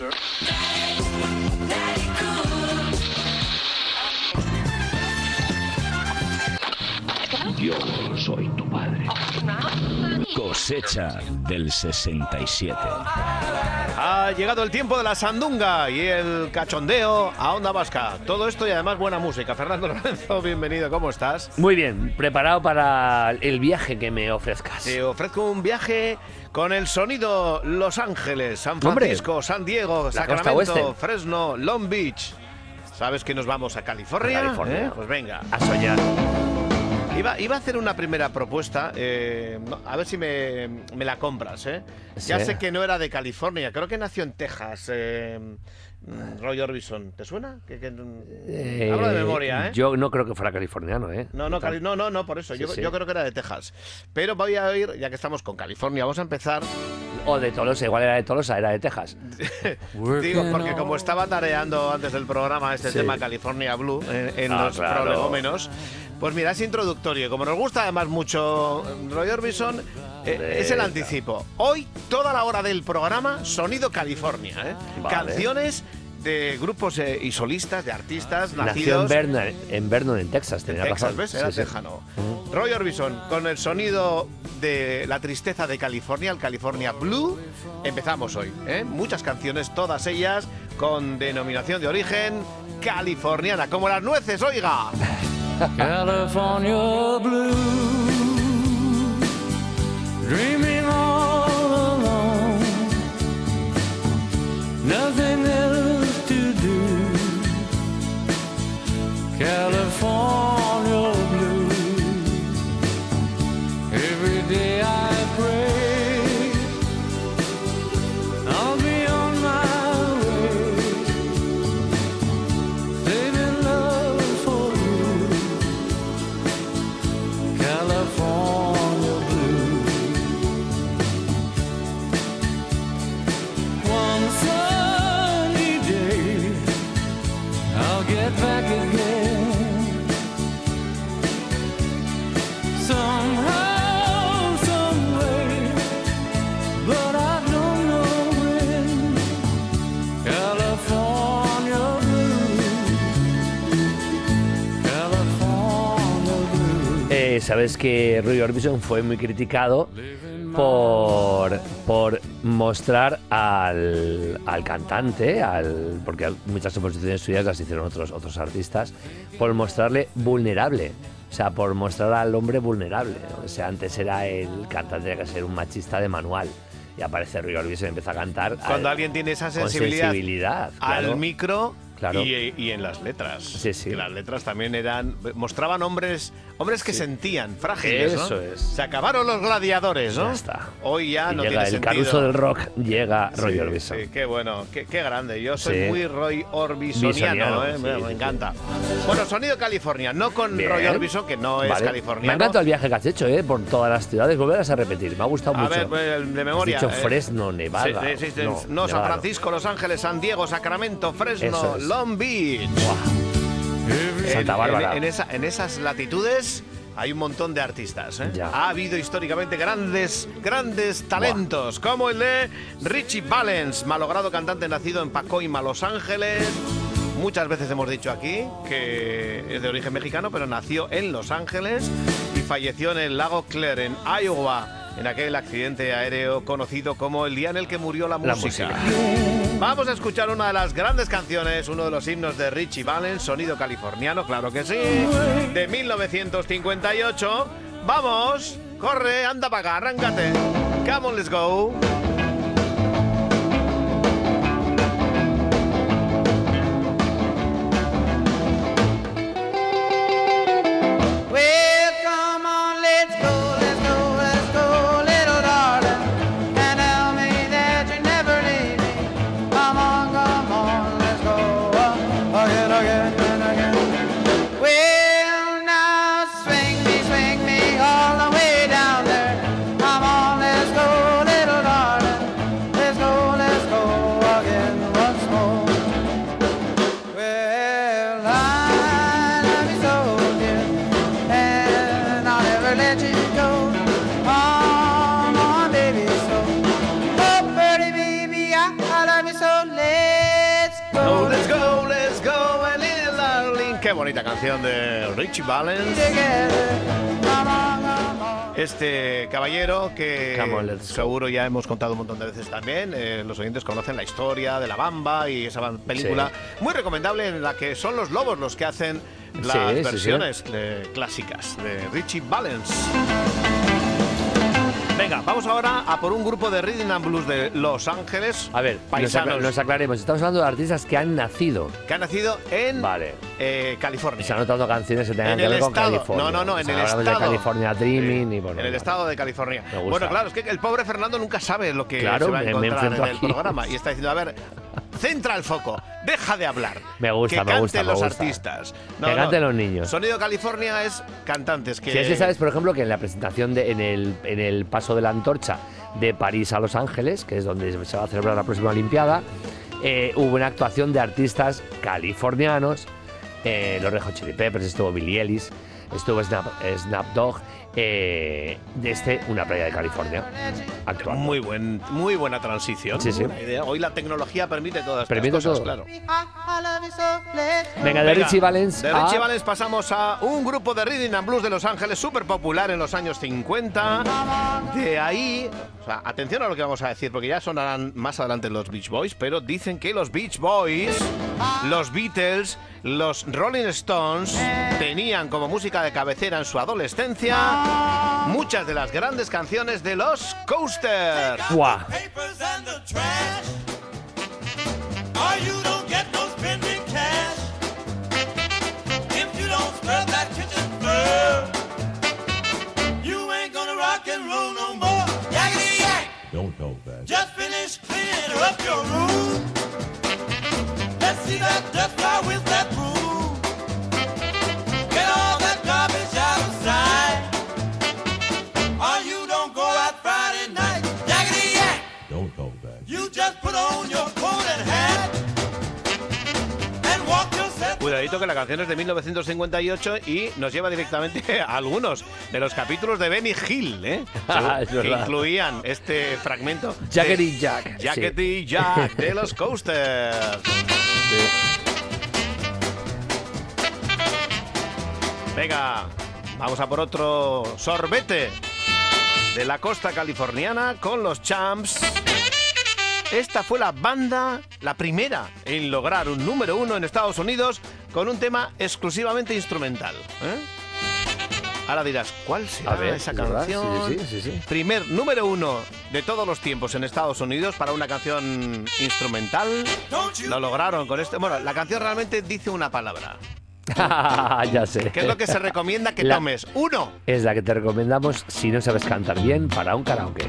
Yo soy tu padre. Cosecha del 67. Ha llegado el tiempo de la sandunga y el cachondeo a Onda Vasca. Todo esto y además buena música. Fernando Lorenzo, bienvenido, ¿cómo estás? Muy bien, preparado para el viaje que me ofrezcas. Te ofrezco un viaje con el sonido Los Ángeles, San Francisco, San Diego, Sacramento, Fresno, Long Beach. ¿Sabes que nos vamos a California? California. Pues venga. A soñar. Iba a hacer una primera propuesta, a ver si me la compras, ¿eh? Sí. Ya sé que no era de California, creo que nació en Texas, Roy Orbison. ¿Te suena? Hablo de memoria, ¿eh? Yo no creo que fuera californiano, ¿eh? No, por eso, yo creo que era de Texas. Pero voy a ir, ya que estamos con California, vamos a empezar... O de Tolosa, igual era de Tolosa, era de Texas. Digo, porque como estaba tareando antes del programa este tema California Blue, en los prolegómenos... Pues mira, es introductorio. Como nos gusta además mucho Roy Orbison, es el anticipo. Hoy, toda la hora del programa, Sonido California, ¿eh? Vale. Canciones de grupos y solistas, de artistas Nació nacidos... en Vernon, en Texas, tenía Texas, razón. ¿ves? Era Sí. tejano. Roy Orbison, con el sonido de la tristeza de California, el California Blue. Empezamos hoy, ¿eh? Muchas canciones, todas ellas con denominación de origen californiana, como las nueces, oiga. California blue, dreaming all alone, nothing else to do. California blue, every day I pray I'll be on my way, saving love for you. California blue. One sunny day I'll get back again. Somehow, some way, but I don't know when. California blue. California blue. Sabes que Roy Orbison fue muy criticado por mostrar al cantante, porque muchas composiciones suyas las hicieron otros artistas, por mostrarle vulnerable. O sea, por mostrar al hombre vulnerable, ¿no? O sea, antes era el cantante, tenía que ser un machista de manual. Y aparece Roy Orbison y empieza a cantar. Cuando alguien tiene esa sensibilidad claro. al micro, Claro. y en las letras. Sí. Que las letras también mostraban hombres que sentían, frágiles, Eso ¿no? es. Se acabaron los gladiadores, ¿no? Ya está. Hoy ya Y no llega tiene el sentido. Caruso del rock, llega Roy Sí, Orbison. Sí, qué bueno, qué grande. Yo soy Sí. muy Roy Orbisoniano, Bisoniano, ¿eh? sí, me sí, encanta. Bueno, sonido California, no con Bien. Roy Orbison, que no es Vale. californiano. Me ha encantado el viaje que has hecho, por todas las ciudades. Volverás a repetir, me ha gustado A mucho. ver, pues, de memoria. Has dicho Fresno, Nevada. Sí, No, San Nevada. Francisco, Los Ángeles, San Diego, Sacramento, Fresno, Eso es. Long Beach. Santa Bárbara. En esas latitudes hay un montón de artistas, ¿eh? Ya. Ha habido históricamente grandes talentos, como el de Richie Valens, malogrado cantante nacido en Pacoima, Los Ángeles. Muchas veces hemos dicho aquí que es de origen mexicano, pero nació en Los Ángeles y falleció en el lago Claire, en Iowa, en aquel accidente aéreo conocido como el día en el que murió la música. Vamos a escuchar una de las grandes canciones, uno de los himnos de Richie Valens, sonido californiano, claro que sí, de 1958. Vamos, corre, anda para acá, arráncate. Come on, let's go. Well, come on, let's go, let's go, let's go, little darling, and tell me that you never leave me. Come on, let's go, again and again. Well, now swing me all the way down there. Come on, let's go, little darling. bonita canción de Richie Valens. together. Come on, come on. Este caballero que Come on, let's go. seguro ya hemos contado un montón de veces también. Los oyentes conocen la historia de La Bamba y esa película muy recomendable en la que son los lobos los que hacen las Sí, sí, versiones clásicas de Richie Valens. Venga, vamos ahora a por un grupo de Rhythm and Blues de Los Ángeles. A ver, paisanos nos aclaremos. Estamos hablando de artistas que han nacido. que han nacido en Vale. California. Están anotando canciones que tengan En que el ver con estado. California. No, en el hablamos estado. de California Dreaming Sí, y bueno. en el estado de California. Me gusta. Bueno, claro, es que el pobre Fernando nunca sabe lo que Claro, se va a me encontrar en enfrento el aquí. programa. Y está diciendo, a ver, centra el foco, deja de hablar. Me gusta, que me canten gusta, me los gusta. artistas. Que canten los niños. Sonido California es cantantes que... Si es que sabes, por ejemplo, que en la presentación en el paso de la antorcha de París a Los Ángeles, que es donde se va a celebrar la próxima Olimpiada, hubo una actuación de artistas californianos, los Red Hot Chili Peppers, estuvo Billie Ellis, estuvo Snoop Dogg, desde una playa de California, actuando. Muy buena transición. Sí, sí. Buena idea. Hoy la tecnología permite todas estas Permite cosas, todo. claro. I love you so, let's go. Venga, de Richie Valens De a- Richie Valens pasamos a un grupo de Rhythm and Blues de Los Ángeles súper popular en los años 50. De ahí, o sea, atención a lo que vamos a decir, porque ya sonarán más adelante los Beach Boys, pero dicen que los Beach Boys, los Beatles, los Rolling Stones tenían como música de cabecera en su adolescencia muchas de las grandes canciones de los Coasters. ¡Buah! Papers and the trash. Or you don't get no spending cash. If you don't scrub that kitchen floor, you ain't gonna rock and roll no more. Yakety yak. Don't hold back. Just finish cleaning up your room. Let's see that dust fly with that broom. Get all that garbage outside. Or you don't go out Friday night. Yakety yak. Don't hold back. You just put on your coat and hat and walk yourself. Cuidadito que la canción es de 1958 y nos lleva directamente a algunos de los capítulos de Benny Hill, ¿eh? Es que verdad. incluían este fragmento. Jackety Jack. Jackety Jack de los Coasters. Venga, vamos a por otro sorbete de la costa californiana con los Champs. Esta fue la banda, la primera en lograr un número 1 en Estados Unidos con un tema exclusivamente instrumental. Ahora dirás, ¿cuál será A ver, esa es verdad, canción? sí. Primer número 1 de todos los tiempos en Estados Unidos para una canción instrumental. Don't you Lo lograron con este. Bueno, la canción realmente dice una palabra. Ya sé. ¿Qué es lo que se recomienda que La- tomes? Uno. Es la que te recomendamos si no sabes cantar bien para un karaoke.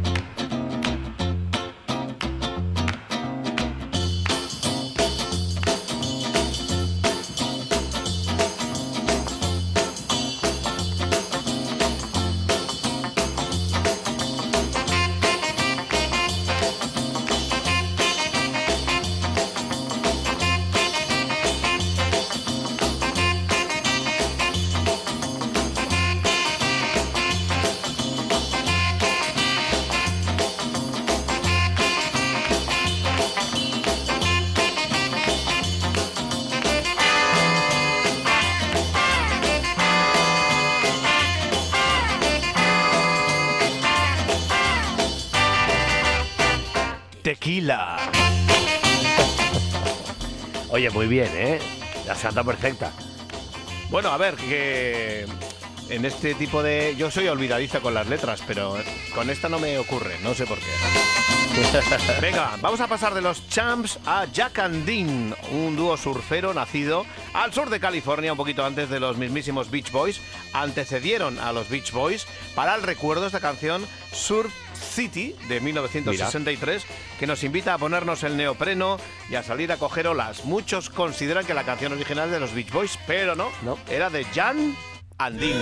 Tequila. Oye, muy bien, ¿eh? La santa perfecta. Bueno, a ver, que en este tipo de... Yo soy olvidadiza con las letras, pero con esta no me ocurre, no sé por qué. Venga, vamos a pasar de los Champs a Jack and Dean, un dúo surfero nacido al sur de California, un poquito antes de los mismísimos Beach Boys. Antecedieron a los Beach Boys para el recuerdo de esta canción Surf City de 1963, que nos invita a ponernos el neopreno y a salir a coger olas. Muchos consideran que la canción original es de los Beach Boys, pero no, No. era de Jan and Dean.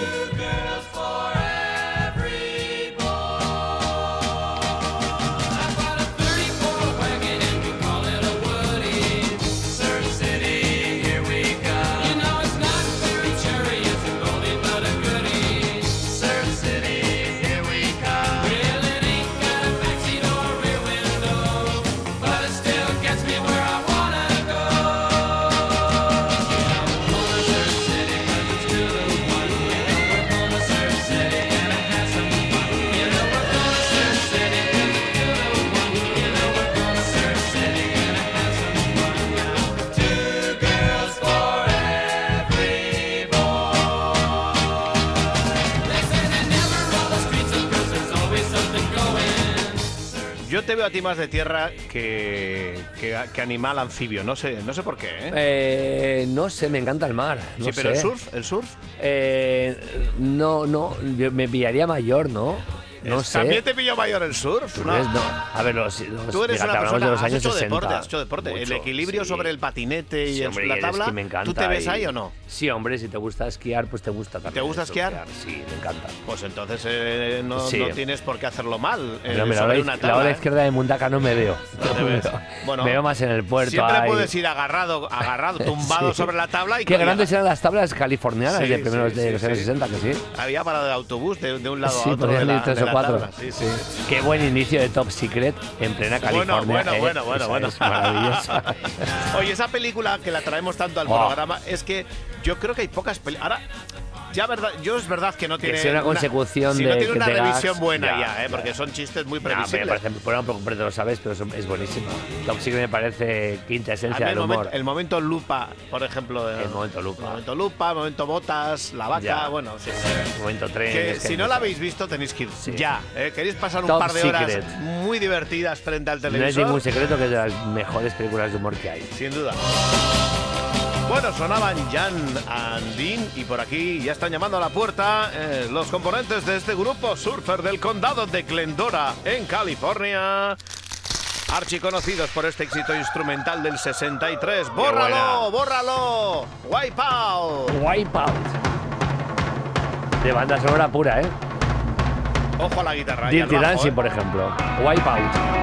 But it still gets me where I wanna go. Yo te veo a ti más de tierra que animal anfibio, no sé por qué, ¿eh? No sé, me encanta el mar. No Sí, pero sé. el surf. No, yo me pillaría mayor, ¿no? No sé. ¿También te pilló mayor el surf? ¿Tú No. crees? No. A ver, Tú eres fíjate, una hablamos persona, de los has años hecho 60. deporte, has hecho deporte. El Mucho, equilibrio sí. sobre el patinete y Sí, hombre, la y el tabla, esquí me encanta ¿tú te ves y- ahí o no? Sí, hombre, si te gusta esquiar, pues te gusta también. ¿Te gusta esquiar? Sí, me encanta. Pues entonces no, Sí. no tienes por qué hacerlo mal Pero mira, sobre la una la tabla. ola ¿eh? izquierda de Mundaka no me veo. No te ves. Bueno, me veo más en el puerto. Siempre ahí. puedes ir agarrado, tumbado Sí. sobre la tabla y Qué grandes eran las tablas californianas Sí, de primeros sí, de los sí, años sí. 60, que sí. Había parado de autobús de un lado Sí, a otro podían de ir la, tres de o la cuatro. tabla. Sí, sí. Qué buen inicio de Top Secret en plena California. Bueno. Esa es maravillosa. Oye, esa película que la traemos tanto al Oh. programa es que yo creo que hay pocas películas. Ahora, ya es verdad que no tiene. sea una consecución si de- no tiene una de gags, revisión buena ya, porque son chistes muy No, me previsibles. parece, bueno, porque lo sabes, pero es buenísimo. Top Secret me parece quinta A mí esencia del humor. el momento lupa, por ejemplo. El momento lupa. El momento botas, la vaca, Ya. bueno, sí. El momento tren. Que es que si hay no la mucho. habéis visto tenéis que ir Sí. ya. Queréis pasar un Top par de horas Secret. muy divertidas frente al No es televisor. ningún secreto que es de las mejores películas de humor que hay. Sin duda. Bueno, sonaban Jan and Dean y por aquí ya están llamando a la puerta los componentes de este grupo surfer del condado de Glendora, en California. Archiconocidos por este éxito instrumental del 63. ¡Bórralo! ¡Bórralo! ¡Wipeout! Wipeout. De banda sonora pura, ¿eh? Ojo a la guitarra. y al Dirty bajo, Dancing, ¿eh? por ejemplo. Wipeout.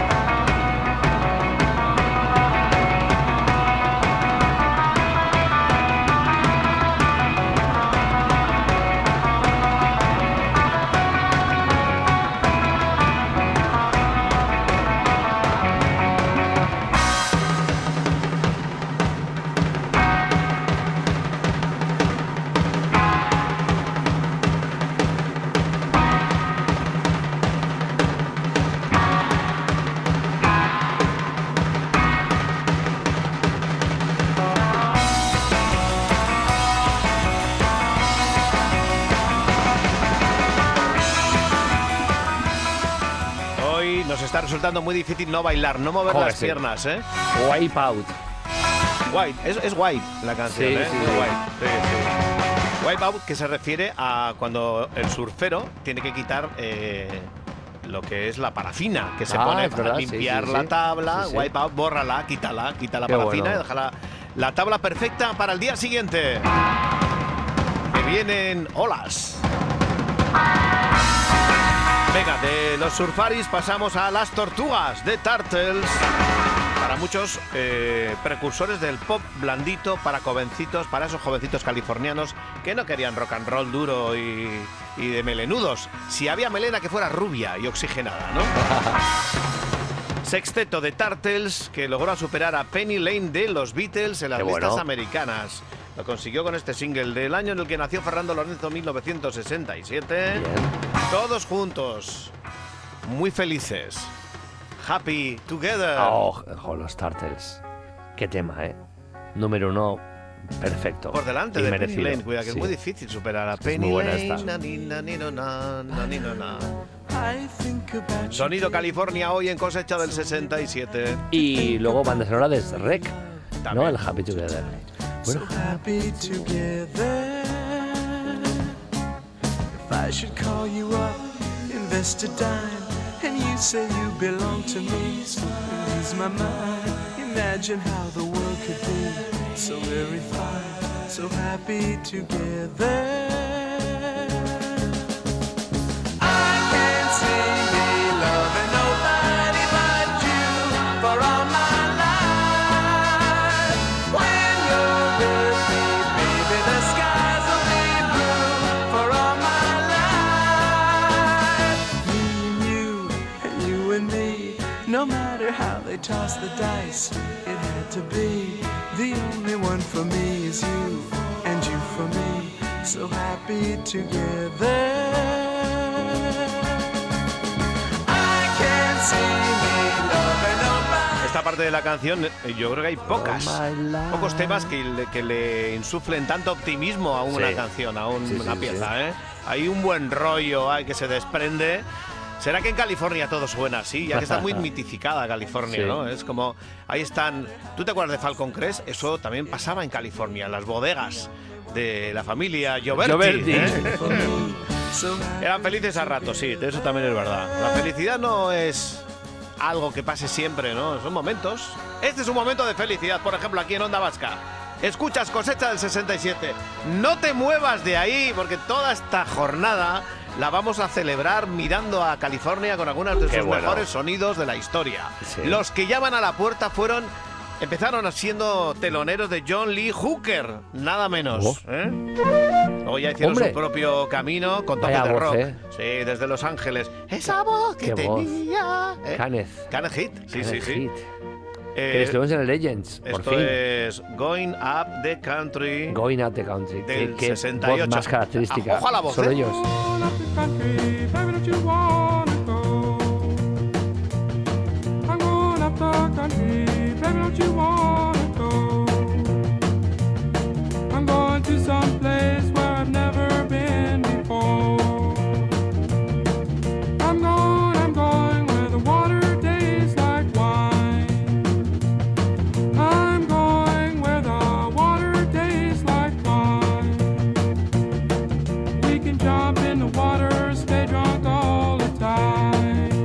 Hoy nos está resultando muy difícil no bailar, no mover Joder, las sí. piernas, ¿eh? Wipeout. White, es white la canción, Sí, ¿eh? sí, Es sí. white, sí. Wipeout, que se refiere a cuando el surfero tiene que quitar lo que es la parafina que se Ah, pone es para verdad, sí, limpiar sí, la sí. tabla. Sí, sí. Wipeout, bórrala, quita la Qué parafina bueno. y deja la tabla perfecta para el día siguiente. Que vienen olas. Venga, de los surfaris pasamos a las tortugas de Turtles. Para muchos precursores del pop blandito para jovencitos, para esos jovencitos californianos que no querían rock and roll duro y de melenudos. Si había melena que fuera rubia y oxigenada, ¿no? Sexteto de Turtles que logró superar a Penny Lane de los Beatles en las Qué listas bueno. americanas. Lo consiguió con este single del año en el que nació Fernando Lorenzo, 1967. Bien. Todos juntos, muy felices. Happy Together. Oh, los Turtles. Qué tema, ¿eh? Número 1, perfecto. Por delante Y de Penny merecido. Lane, cuidado, que Sí. es muy difícil superar a Es Penny muy buena Lane. esta. Na, ni, na, ni, no, na, na, ni, no, na. I think about Sonido California hoy en cosecha del 67. Y luego banda sonora de Rec, ¿no? También. El Happy Together. so Bueno, happy together. If I should call you up, invest a dime, and you say you belong to me, so ease my mind. Imagine how the world could be so very fine, so happy together. I can't see me loving nobody but you for all my life. When you're with me, baby, the skies will be blue for all my life. Me and you and me, no matter how they toss the dice, it had to be. The only one for me is you, and you for me, so happy together. I can't see me loving nobody. Esta parte de la canción, yo creo que hay pocos temas que le insuflen tanto optimismo a una Sí. canción, a Sí, una sí, pieza, ¿eh? Hay un buen rollo que se desprende ¿Será que en California todo suena así? Ya que está muy mitificada California, Sí. ¿no? Es como, ahí están... ¿Tú te acuerdas de Falcon Crest? Eso también pasaba en California, en las bodegas de la familia Gioberti. Gioberti. Eran felices a ratos, sí, eso también es verdad. La felicidad no es algo que pase siempre, ¿no? Son momentos. Este es un momento de felicidad, por ejemplo, aquí en Onda Vasca. Escuchas Cosecha del 67. No te muevas de ahí, porque toda esta jornada la vamos a celebrar mirando a California con algunos de Qué sus bueno. mejores sonidos de la historia. Sí. Los que llaman a la puerta empezaron siendo teloneros de John Lee Hooker, nada menos. Oh. ¿eh? Luego ya hicieron Hombre. su propio camino con toques Vaya de voz, rock. ¿eh? Sí, desde Los Ángeles. Esa voz que Qué voz. tenía. ¿eh? Kenneth. Hit, sí, sí, Kenneth sí. Hit. Que estuvimos en el Legends, por Esto fin. es Going Up the Country Going Out the Country. del Qué 68. voz más característica. Ojo a la voz, Solo ¿eh? ellos. All up the country, baby, don't you wanna go? I'm going up the country, baby, don't you wanna go? I'm going to some place where I've never been before. I'm going where the water tastes like wine. I'm going where the water tastes like wine. We can jump in the water, stay drunk all the time.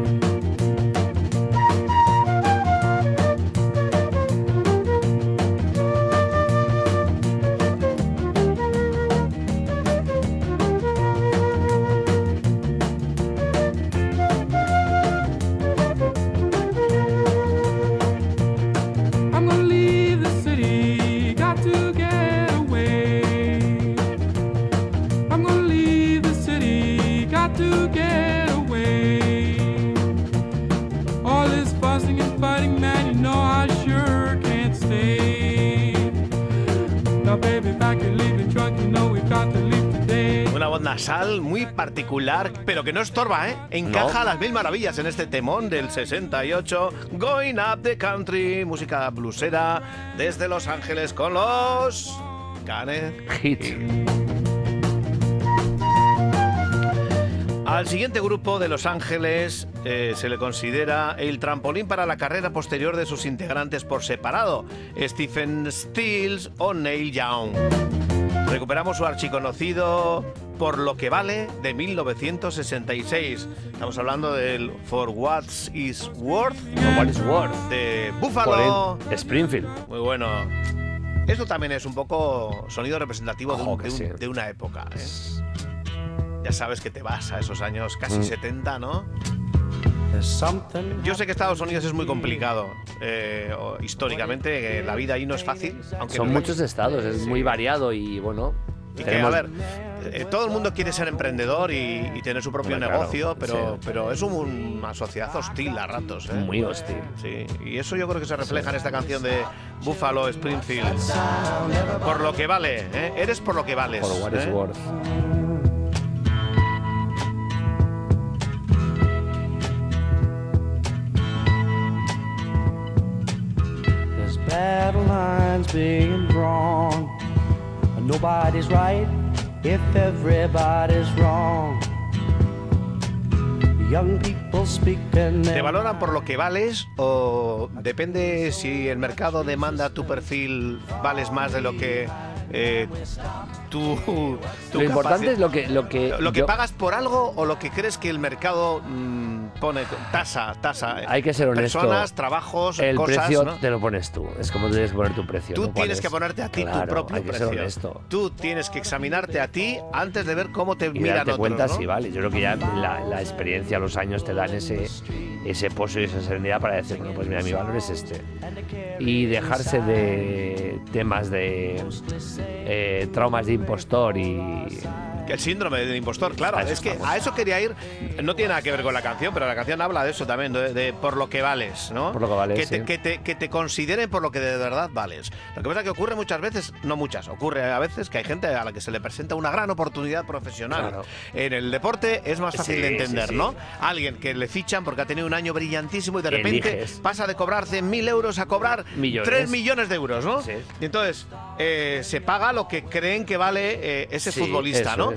I'm gonna leave the city, got to get away. I'm gonna leave the city, got to get away. All this fussing and fighting, man, you know I sure can't stay. Now, baby, back and leave the truck, you know we've got to leave today. Una voz nasal muy particular, pero que no estorba, ¿eh? Encaja a las mil maravillas en este temón del 68. Going Up the Country, música bluesera desde Los Ángeles con los... Kenneth Hit. Al siguiente grupo de Los Ángeles se le considera el trampolín para la carrera posterior de sus integrantes por separado, Stephen Stills o Neil Young. Recuperamos su archiconocido Por lo que vale de 1966. Estamos hablando del For What Is Worth For What Is Worth. de Por Buffalo. el Springfield. Muy bueno. Esto también es un poco sonido representativo Ojo que sí. de una época, ¿eh? Ya sabes que te vas a esos años casi 70, ¿no? Yo sé que Estados Unidos es muy complicado. Históricamente, la vida ahí no es fácil. Aunque Son no- muchos estados, es muy variado y bueno. Y que, a ver, todo el mundo quiere ser emprendedor y tener su propio Hombre, claro, negocio, pero, sí. pero es una sociedad hostil a ratos, ¿eh? Muy hostil. Sí, y eso yo creo que se refleja en esta canción de Buffalo Springfield. Por lo que vale, ¿eh? Eres por lo que vales. For What Is ¿eh? Worth. There's battle lines being drawn. Nobody's right if everybody's wrong. Young people speaking ¿Te valoran por lo que vales o depende si el mercado demanda tu perfil, vales más de lo que tu Lo importante es lo que lo que yo- pagas por algo o lo que crees que el mercado pone tasa. Hay que ser honesto. Personas, trabajos, El cosas, precio ¿no? te lo pones tú. Es como tú tienes que poner tu precio. Tú ¿no? ¿Cuál tienes es? que ponerte a ti Claro, tu propio hay que precio. ser honesto. Tú tienes que examinarte a ti antes de ver cómo te Y miran darte otros, cuenta ¿no? si vale. Yo creo que ya la experiencia, los años te dan ese pozo y esa serenidad para decir, bueno, pues mira, mi valor es este. Y dejarse de temas de traumas de impostor y... Que el síndrome del impostor, claro. A eso Es que estamos. a eso quería ir. No tiene nada que ver con la canción, pero la canción habla de eso también, de por lo que vales, ¿no? Por lo que vales, Que te, sí. que te consideren por lo que de verdad vales. Lo que pasa es que ocurre muchas veces, no muchas, ocurre a veces que hay gente a la que se le presenta una gran oportunidad profesional. Claro. En el deporte es más fácil Sí, de sí, entender, sí. ¿no? Alguien que le fichan porque ha tenido un año brillantísimo y de repente Eliges. pasa de cobrar 100.000 euros a cobrar Millones. 3 millones de euros, ¿no? Sí. Y entonces se paga lo que creen que vale ese Sí, futbolista, eso ¿no? es.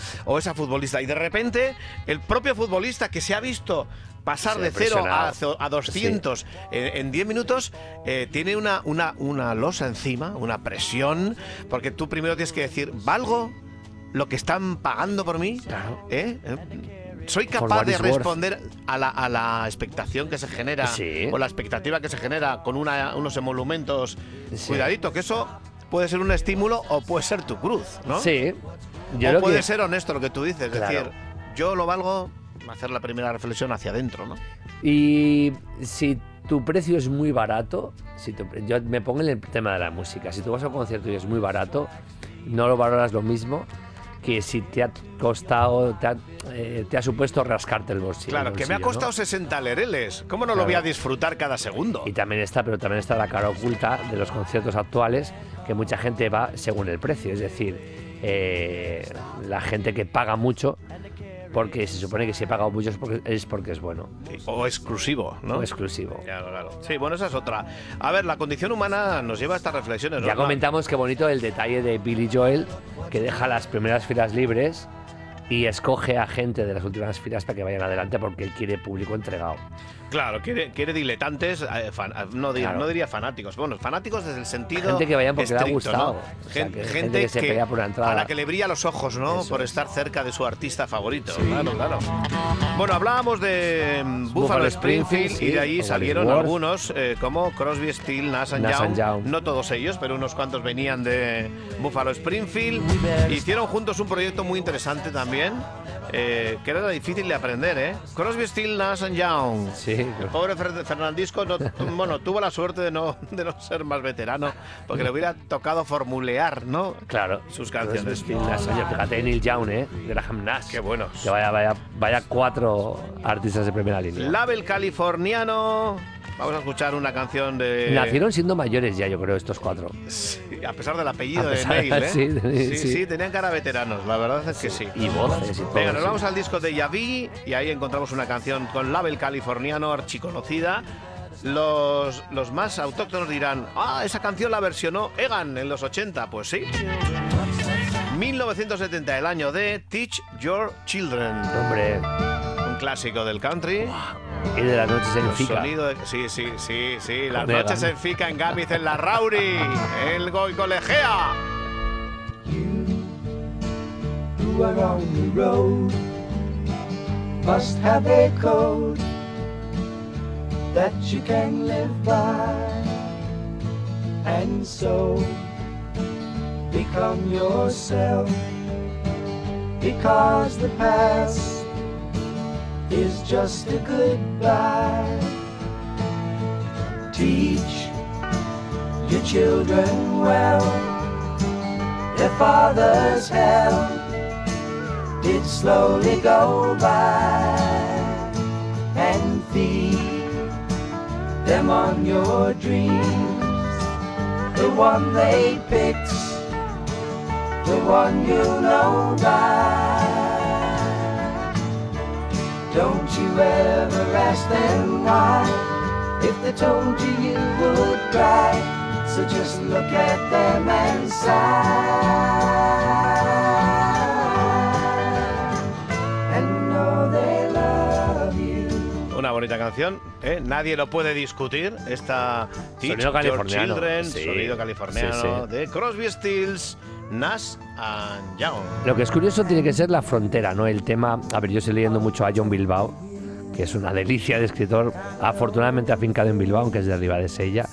o esa futbolista. Y de repente, el propio futbolista que se ha visto pasar Sí, de 0 impresionado. a 200 en 10 minutos, tiene una losa encima, una presión, porque tú primero tienes que decir, ¿valgo lo que están pagando por mí? Claro. ¿Soy For capaz what de it's worth. responder a la expectación que se genera Sí. o la expectativa que se genera con unos emolumentos? Sí. Cuidadito, que eso puede ser un estímulo o puede ser tu cruz, ¿no? Sí. Yo O creo puede que- ser honesto lo que tú dices, es Claro. decir, yo lo valgo, hacer la primera reflexión hacia adentro, ¿no? Y si tu precio es muy barato, yo me pongo en el tema de la música, si tú vas a un concierto y es muy barato, no lo valoras lo mismo que si te ha costado, te ha supuesto rascarte el bolsillo. Claro, el que me ha bolsillo, costado ¿no? 60 lereles. ¿Cómo no lo Claro. voy a disfrutar cada segundo? Y también está la cara oculta de los conciertos actuales, que mucha gente va según el precio, es decir, la gente que paga mucho, porque se supone que si he pagado mucho es porque es bueno, O exclusivo, ¿no? o exclusivo. Claro, claro. Sí, bueno, esa es otra. A ver, la condición humana nos lleva a estas reflexiones, ¿no? Ya comentamos que bonito el detalle de Billy Joel, que deja las primeras filas libres y escoge a gente de las últimas filas para que vayan adelante porque él quiere público entregado. Claro, quiere diletantes, no diría fanáticos. Bueno, fanáticos desde el sentido Gente que vayan porque le ha estricto, gustado. ¿no? O sea, Gente, gente que se pelea por una entrada. a la que le brilla los ojos, ¿no? Eso por es. estar cerca de su artista favorito. Claro, claro. Bueno, hablábamos de Buffalo Springfield y de ahí o salieron Wally Worth. algunos, como Crosby, Stills, Nash Young. Young. No todos ellos, pero unos cuantos venían de Buffalo Springfield. Hicieron juntos un proyecto muy interesante también, que era difícil de aprender, ¿eh? Crosby, Stills, Nash Young. Sí, El pobre Fernandisco tuvo la suerte de no ser más veterano, porque le hubiera tocado formulear, ¿no? claro. Sus canciones. Fíjate, Neil Young, Graham Nash. Qué buenos. Que vaya 4 artistas de primera línea. Label californiano. Vamos a escuchar una canción de... Nacieron siendo mayores ya, yo creo, estos 4. Sí, a pesar del apellido A de pesar- Neil, ¿eh? sí, Sí, tenían cara de veteranos, la verdad es que sí. Y voces y todo. Venga, nos sí. vamos al disco de Yaví y ahí encontramos una canción con label californiano archiconocida. Los más autóctonos dirán, esa canción la versionó Egan en los 80. Pues sí. 1970, el año de Teach Your Children. Hombre, Un clásico del country. y de las noches en El Fica. sonido de... Sí. Las Con noches Egan. en Fica, en Gámez, en la Rauri, el Goicolegea. Who are on the road must have a code that you can live by, and so become yourself, because the past is just a goodbye. Teach your children well, their father's hell did slowly go by, and feed them on your dreams, the one they picked, the one you know by. Don't you ever ask them why, if they told you you would cry, so just look at them and sigh. Una bonita canción, ¿eh? Nadie lo puede discutir. Esta Teach Sonido Your californiano, Children, sí. sonido californiano Sí, sí. de Crosby, Stills, Nash and Young. Lo que es curioso tiene que ser la frontera, ¿no? El tema. A ver, yo estoy leyendo mucho a John Bilbao, que es una delicia de escritor, afortunadamente afincado en Bilbao, aunque es de arriba de Sella.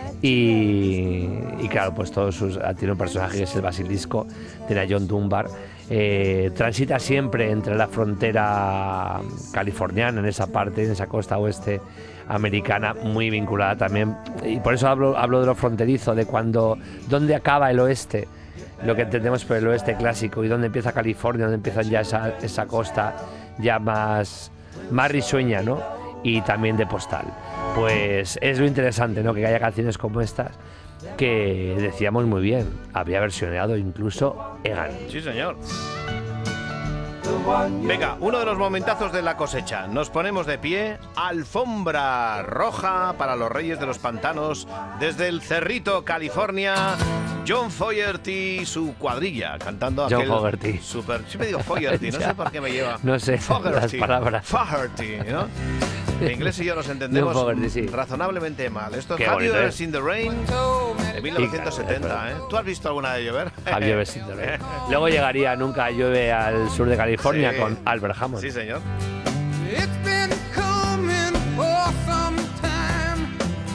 Y claro, pues tiene un personaje que es el basilisco, tiene a John Dunbar. Transita siempre entre la frontera californiana, en esa parte, en esa costa oeste americana, muy vinculada también. Y por eso hablo de lo fronterizo, de dónde acaba el oeste, lo que entendemos por el oeste clásico, y dónde empieza California, dónde empieza ya esa costa ya más risueña, ¿no? Y también de postal. Pues es lo interesante, ¿no? Que haya canciones como estas que decíamos muy bien, había versionado incluso Egan. Sí, señor. The the one you Venga, uno de los momentazos de la cosecha. Nos ponemos de pie. Alfombra roja para los Reyes de los Pantanos. Desde el Cerrito, California. John Fogerty y su cuadrilla cantando John aquel Fogerty. Super. Siempre digo Fogerty, no sé por qué me lleva. No sé, las palabras. Fogerty, ¿no? En inglés y yo nos entendemos John Fogerty, sí. razonablemente mal. Esto es Qué Have You bonito, Ever ¿eh? Seen the Rain de 1970, ¿eh? ¿Tú has visto alguna de llover? Have you ever seen the rain? Luego llegaría Nunca llueve al sur de California Sí. con Albert Hammond. Sí, señor. It's been coming for some time.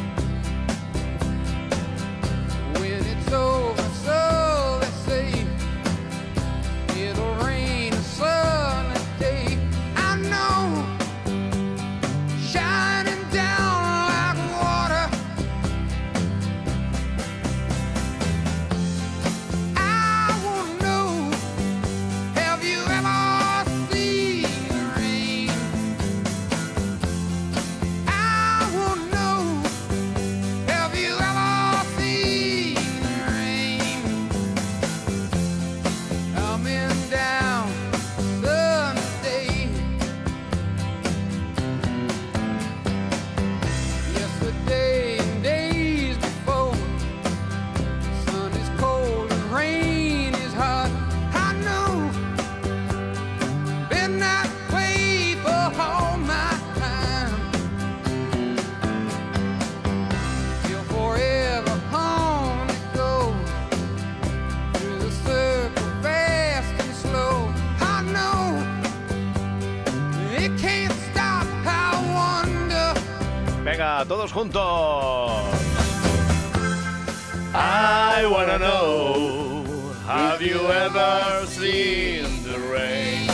When it's over, so they say it'll rain a sunny day. I know, shining down like water. I wanna know, have you ever seen the rain? I wanna know, have you ever seen the rain? Coming down Sunday. Yesterday and days before, sun is cold and rain is hot. I know, been that way for all my time. Till forever on it goes, through the circle fast and slow. I know, it can't stop. I wonder. Venga, todos juntos. I wanna know, have you ever seen the rain?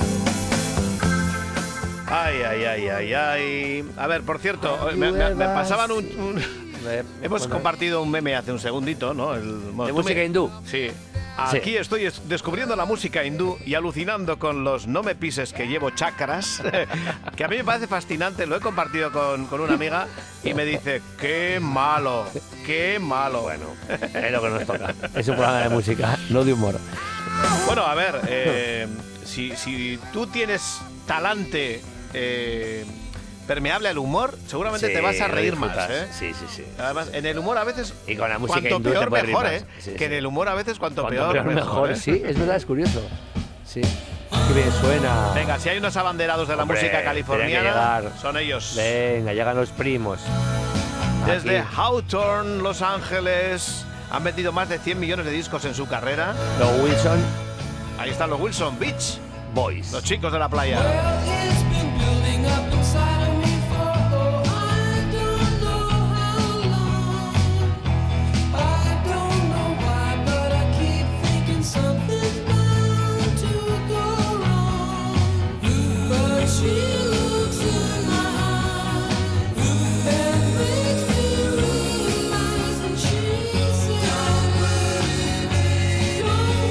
Ay, ay, ay, ay, ay. A ver, por cierto, me pasaban Hemos compartido un meme hace un segundito, ¿no? Bueno, ¿De tú música hindú? Sí. Aquí estoy descubriendo la música hindú y alucinando con los no me pises que llevo chakras, que a mí me parece fascinante. Lo he compartido con una amiga y me dice, qué malo, qué malo. Bueno, es lo que nos toca. Es un programa de música, no de humor. Bueno, a ver, si tú tienes talante permeable al humor, seguramente Sí, te vas a lo reír disfrutas. más, ¿eh? Sí, sí, sí. Además, en el humor a veces, Y con la música cuanto hindú te peor puedes reír mejor, más. ¿eh? Sí, que sí. en el humor a veces cuanto Cuanto peor mejor, ¿eh? Sí, es verdad, es curioso. Sí. Qué bien suena. Venga, si hay unos abanderados de la Hombre, música tenía que californiana, llegar. son ellos. Venga, llegan los primos. Desde Aquí. Hawthorne, Los Ángeles, han vendido más de 100 millones de discos en su carrera. Los Wilson Ahí están los Wilson Beach, Boys. los chicos de la playa. It's been building up inside of me for I don't know how long. I don't know why, but I keep thinking something's bound to go wrong. But she looks in my eyes and makes me realize that she said, don't worry, baby,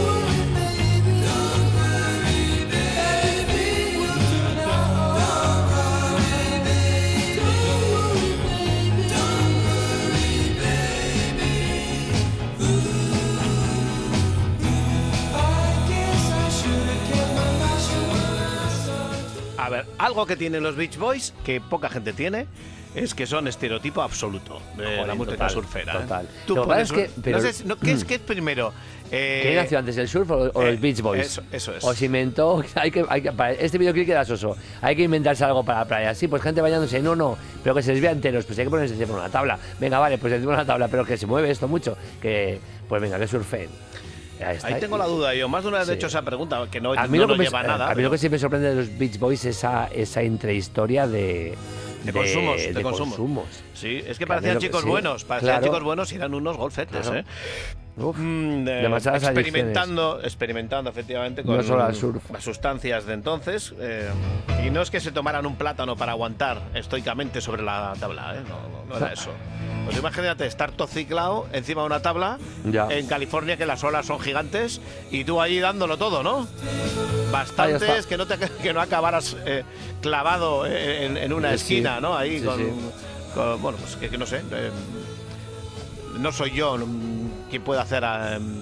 don't worry, baby, we'll turn out all right. Don't worry, baby, don't worry, baby. I guess I should have kept my mouth shut. A ver, algo que tienen los Beach Boys, que poca gente tiene, es que son estereotipo absoluto de Joder, la música total, surfera. ¿eh? total. Tú Lo que pasa pones es que- un- pero- no sé, ¿qué es primero? ¿Qué nació antes, el surf o los Beach Boys? Eso es. O se inventó, para este videoclip queda soso. Hay que inventarse algo para la playa. Sí, pues gente bañándose, no, pero que se les vea enteros. Pues hay que ponerse encima de una tabla. Venga, vale, pues encima de una tabla, pero que se mueve esto mucho. Que, pues venga, que surfen. Ahí está. Ahí tengo la duda yo. Más de una vez he Sí. hecho esa pregunta, que no, A mí, no lo que nos lleva a nada. a mí lo que siempre sorprende de los Beach Boys es esa intrahistoria de consumos. Sí, es que Que parecían a mí lo que- chicos sí, buenos. Parecían claro. chicos buenos y eran unos golfetes, Claro. ¿eh? Uf, demasiadas experimentando efectivamente con No solo al surf. las sustancias de entonces. Y no es que se tomaran un plátano para aguantar estoicamente sobre la tabla, ¿eh? No era eso. Pues imagínate estar todo ciclado encima de una tabla Ya. en California, que las olas son gigantes, y tú ahí dándolo todo, ¿no? Ahí Bastantes está. que no acabaras clavado en una Sí, esquina, ¿no? Ahí sí, con, sí. bueno, pues que no sé. No soy yo quien pueda hacer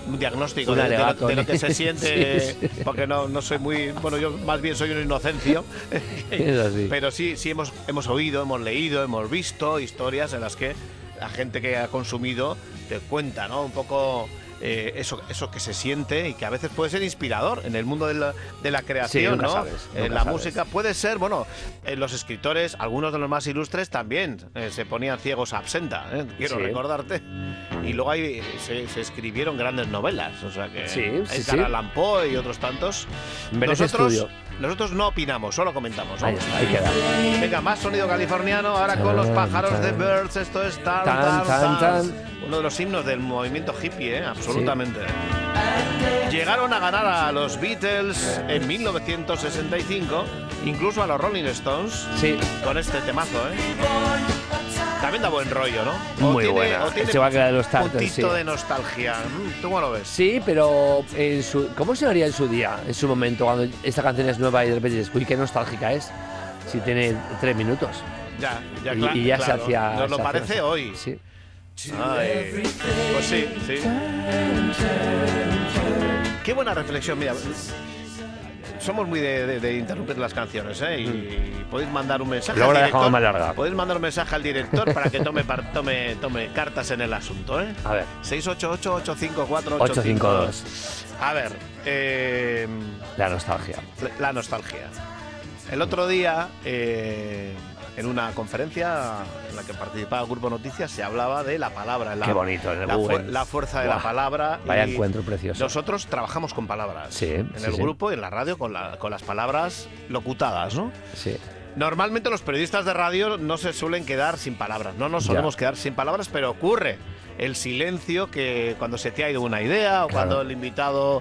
un diagnóstico Un de lo alegato, que se siente, sí, sí. porque no soy muy... Bueno, yo más bien soy un inocencio. Es así. Pero sí hemos oído, hemos leído, hemos visto historias en las que la gente que ha consumido te cuenta, ¿no? Un poco eso que se siente y que a veces puede ser inspirador en el mundo de la creación, nunca ¿no? sabes, nunca La sabes. música puede ser, bueno, los escritores, algunos de los más ilustres también se ponían ciegos a absenta, quiero Sí. recordarte. Y luego se escribieron grandes novelas, o sea que Sí, sí, Edgar sí. Allan Poe y otros tantos. Merece estudio. Nosotros no opinamos, solo comentamos, ¿no? Ahí está, ahí queda. Venga, más sonido californiano, ahora con los pájaros de Birds, esto es Tan, Tan, tan, tan. uno de los himnos del movimiento hippie, absolutamente. Llegaron a ganar a los Beatles en 1965, incluso a los Rolling Stones, Sí, con este temazo, También da buen rollo, ¿no? Muy buena. o tiene Se va a quedar en los un starters, puntito sí. de nostalgia. ¿Tú cómo lo ves? sí, pero ¿cómo sonaría en su día, en su momento, cuando esta canción es nueva y de repente dices, uy, qué nostálgica es? Si tiene 3 minutos. Ya, Y ya claro. se hacía... Nos lo se hacía parece así. hoy. Sí. Ay, pues sí. Qué buena reflexión, mira. Somos muy de interrumpir las canciones, y podéis mandar un mensaje Luego al la dejamos director. más larga. Podéis mandar un mensaje al director para que tome cartas en el asunto, A ver, 688-854-852. 852. A ver, La nostalgia. la nostalgia. El otro día, en una conferencia en la que participaba el Grupo Noticias, se hablaba de la palabra. Qué bonito, en el la, Google. la fuerza de la Buah, palabra. vaya y encuentro precioso. Nosotros trabajamos con palabras. Sí, en sí, el sí. grupo y en la radio con las palabras locutadas, ¿no? Sí. Normalmente los periodistas de radio no se suelen quedar sin palabras. No nos Ya. solemos quedar sin palabras, pero ocurre el silencio que cuando se te ha ido una idea o Claro. cuando el invitado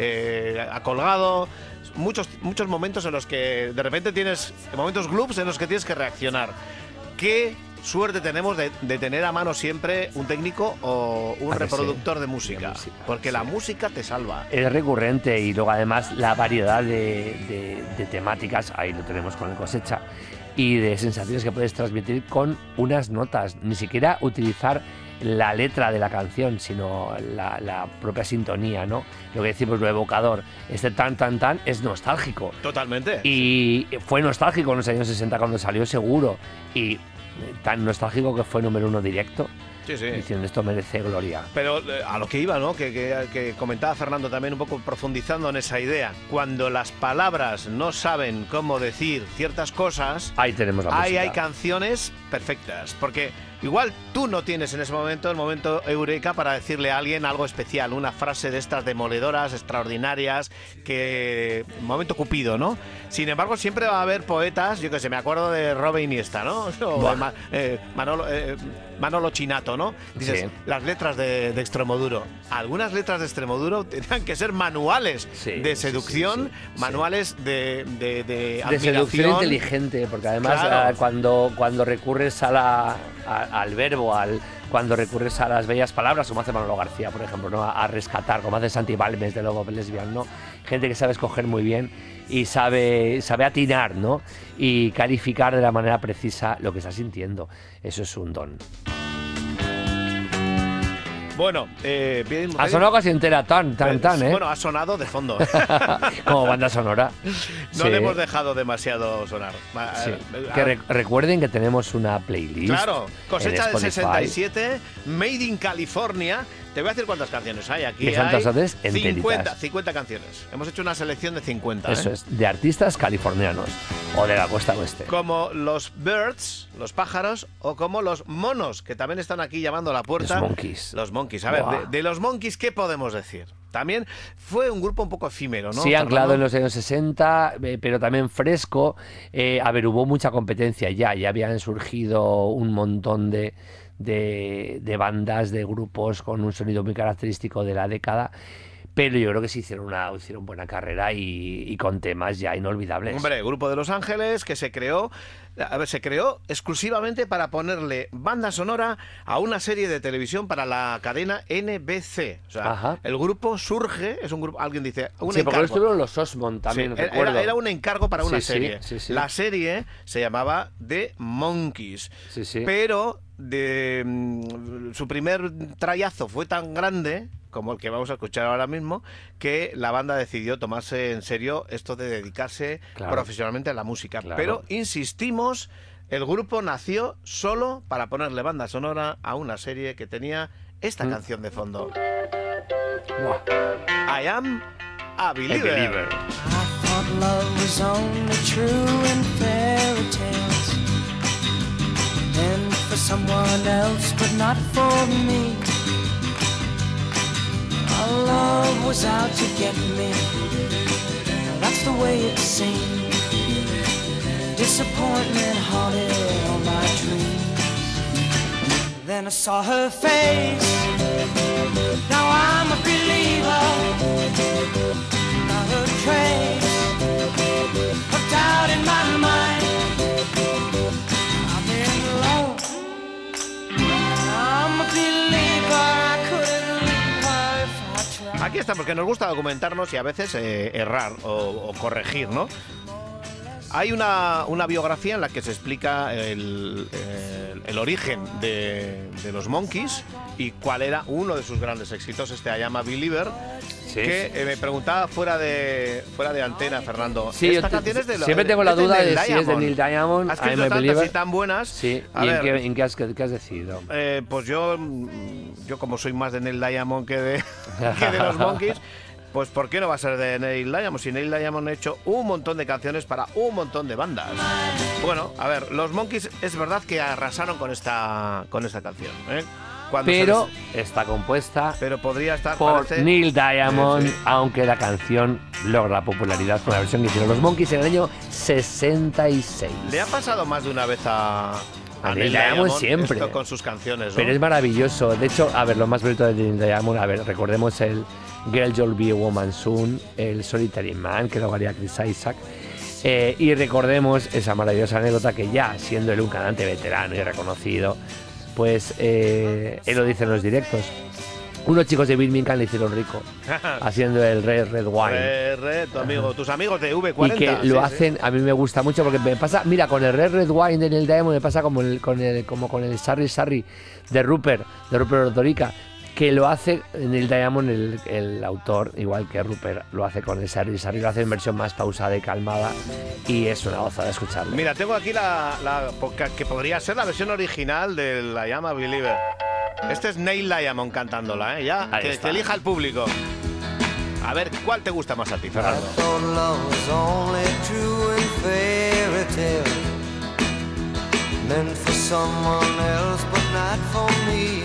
ha colgado. Muchos momentos en los que de repente tienes momentos gloops en los que tienes que reaccionar. ¿Qué suerte tenemos de tener a mano siempre un técnico o un ¿A que reproductor sí? de música? De música, Porque sí. la música te salva. Es recurrente y luego además la variedad de temáticas, ahí lo tenemos con el cosecha, y de sensaciones que puedes transmitir con unas notas. Ni siquiera utilizar la letra de la canción, sino la propia sintonía, ¿no? Lo que decimos, lo evocador. Este tan, tan, tan es nostálgico. Totalmente. Y fue nostálgico en los años 60 cuando salió, seguro. Y tan nostálgico que fue número 1 directo, Sí, sí. diciendo esto merece gloria. Pero a lo que iba, ¿no? Que comentaba Fernando también, un poco profundizando en esa idea. Cuando las palabras no saben cómo decir ciertas cosas, Ahí tenemos la ahí música. hay canciones perfectas. Porque igual tú no tienes en ese momento el momento eureka para decirle a alguien algo especial, una frase de estas demoledoras, extraordinarias, que momento cupido, ¿no? Sin embargo, siempre va a haber poetas, yo que sé, me acuerdo de Robert Iniesta, ¿no? O Buah. de Manolo Chinato, ¿no? Dices, Sí. las letras de Extremoduro. Algunas letras de Extremoduro tenían que ser manuales Sí, de sí, seducción, sí. manuales de De admiración. seducción inteligente, porque además Claro. cuando recurres al verbo, cuando recurres a las bellas palabras, como hace Manolo García, por ejemplo, ¿no? A rescatar, como hace Santi Balmes de Lobo Lesbian, ¿no? Gente que sabe escoger muy bien y sabe atinar, ¿no? Y calificar de la manera precisa lo que está sintiendo. Eso es un don. Bueno, bien, Ha sonado casi entera, tan, ¿eh? Bueno, ha sonado de fondo. Como banda sonora. No Sí. le hemos dejado demasiado sonar. Sí. Que recuerden que tenemos una playlist. Claro, cosecha en del Spotify. 67, Made in California. Te voy a decir cuántas canciones hay aquí. ¿Qué cuántas hay haces? Enteritas. 50 canciones. Hemos hecho una selección de 50. Eso ¿eh? es, de artistas californianos o de la costa oeste. Como los Birds, los pájaros, o como los monos, que también están aquí llamando a la puerta. Los Monkeys. Los Monkeys. A ver, Buah. de los Monkeys, ¿qué podemos decir? También fue un grupo un poco efímero, ¿no? Sí, anclado Fernando? en los años 60, pero también fresco. A ver, hubo mucha competencia ya habían surgido un montón de bandas, de grupos con un sonido muy característico de la década. Pero yo creo que sí hicieron buena carrera y con temas ya inolvidables. Hombre, Grupo de Los Ángeles, que se creó exclusivamente para ponerle banda sonora a una serie de televisión para la cadena NBC. O sea, Ajá. el grupo surge, es un grupo, alguien dice, un Sí, porque encargo. estuvieron los Osmond también, Sí, recuerdo. era un encargo para una Sí, sí, serie. sí, sí. La serie se llamaba The Monkeys. Sí, sí. Pero su primer trayazo fue tan grande como el que vamos a escuchar ahora mismo, que la banda decidió tomarse en serio esto de dedicarse Claro. profesionalmente a la música. Claro. Pero, insistimos, el grupo nació solo para ponerle banda sonora a una serie que tenía esta canción de fondo. Buah. I am a believer. Believer. I thought love was only true in fairy tales, and for someone else, but not for me. Our love was out to get me. That's the way it seemed. Disappointment haunted all my dreams. Then I saw her face. Now I'm a believer. Not a trace of doubt in my mind. I've been alone. I'm a believer. I couldn't leave her if I tried. Aquí está, porque nos gusta documentarnos y a veces errar o corregir, ¿no? Hay una biografía en la que se explica el origen de los Monkees y cuál era uno de sus grandes éxitos, este I Am a Believer, Sí. que me preguntaba fuera de antena, Fernando. Sí, esta yo canción es de siempre tengo la es de duda Neil de si es de Neil Diamond, Ha escrito I Am a tantas Believer. y tan buenas. Sí, A ¿y ver, en qué has decidido? pues yo como soy más de Neil Diamond que de los Monkees, pues ¿por qué no va a ser de Neil Diamond? Si Neil Diamond ha hecho un montón de canciones para un montón de bandas. Bueno, a ver, los Monkees es verdad que arrasaron con esta canción, ¿eh? Cuando Pero se está compuesta pero podría estar por parece- Neil Diamond, Sí, sí. aunque la canción logra popularidad con la versión que hicieron los Monkees en el año 66. Le ha pasado más de una vez a Neil Diamond siempre. esto con sus canciones, ¿no? Pero es maravilloso. De hecho, a ver, lo más bonito de Neil Diamond, a ver, recordemos el Girl You'll Be a Woman Soon, el Solitary Man, que lo haría Chris Isaac. Y recordemos esa maravillosa anécdota que ya, siendo él un cantante veterano y reconocido, pues él lo dice en los directos. Unos chicos de Birmingham le hicieron rico haciendo el Red Wine. Tu amigo, tus amigos de Y V40. que sí, lo sí. hacen, a mí me gusta mucho porque me pasa, mira, con el Red Wine de Neil Diamond me pasa como con el Sarri de Rupert Ordorica, que lo hace Neil Diamond, el autor, igual que Rupert, lo hace con el Sarri lo hace en versión más pausada y calmada y es una gozada escucharlo. Mira, tengo aquí que podría ser la versión original del I Am a Believer. Este es Neil Diamond cantándola, ¿eh? Ya, Ahí que está. elija el público. A ver, ¿cuál te gusta más a ti, Fernando? Thought love was only true in fairy tales, meant for someone else but not for me.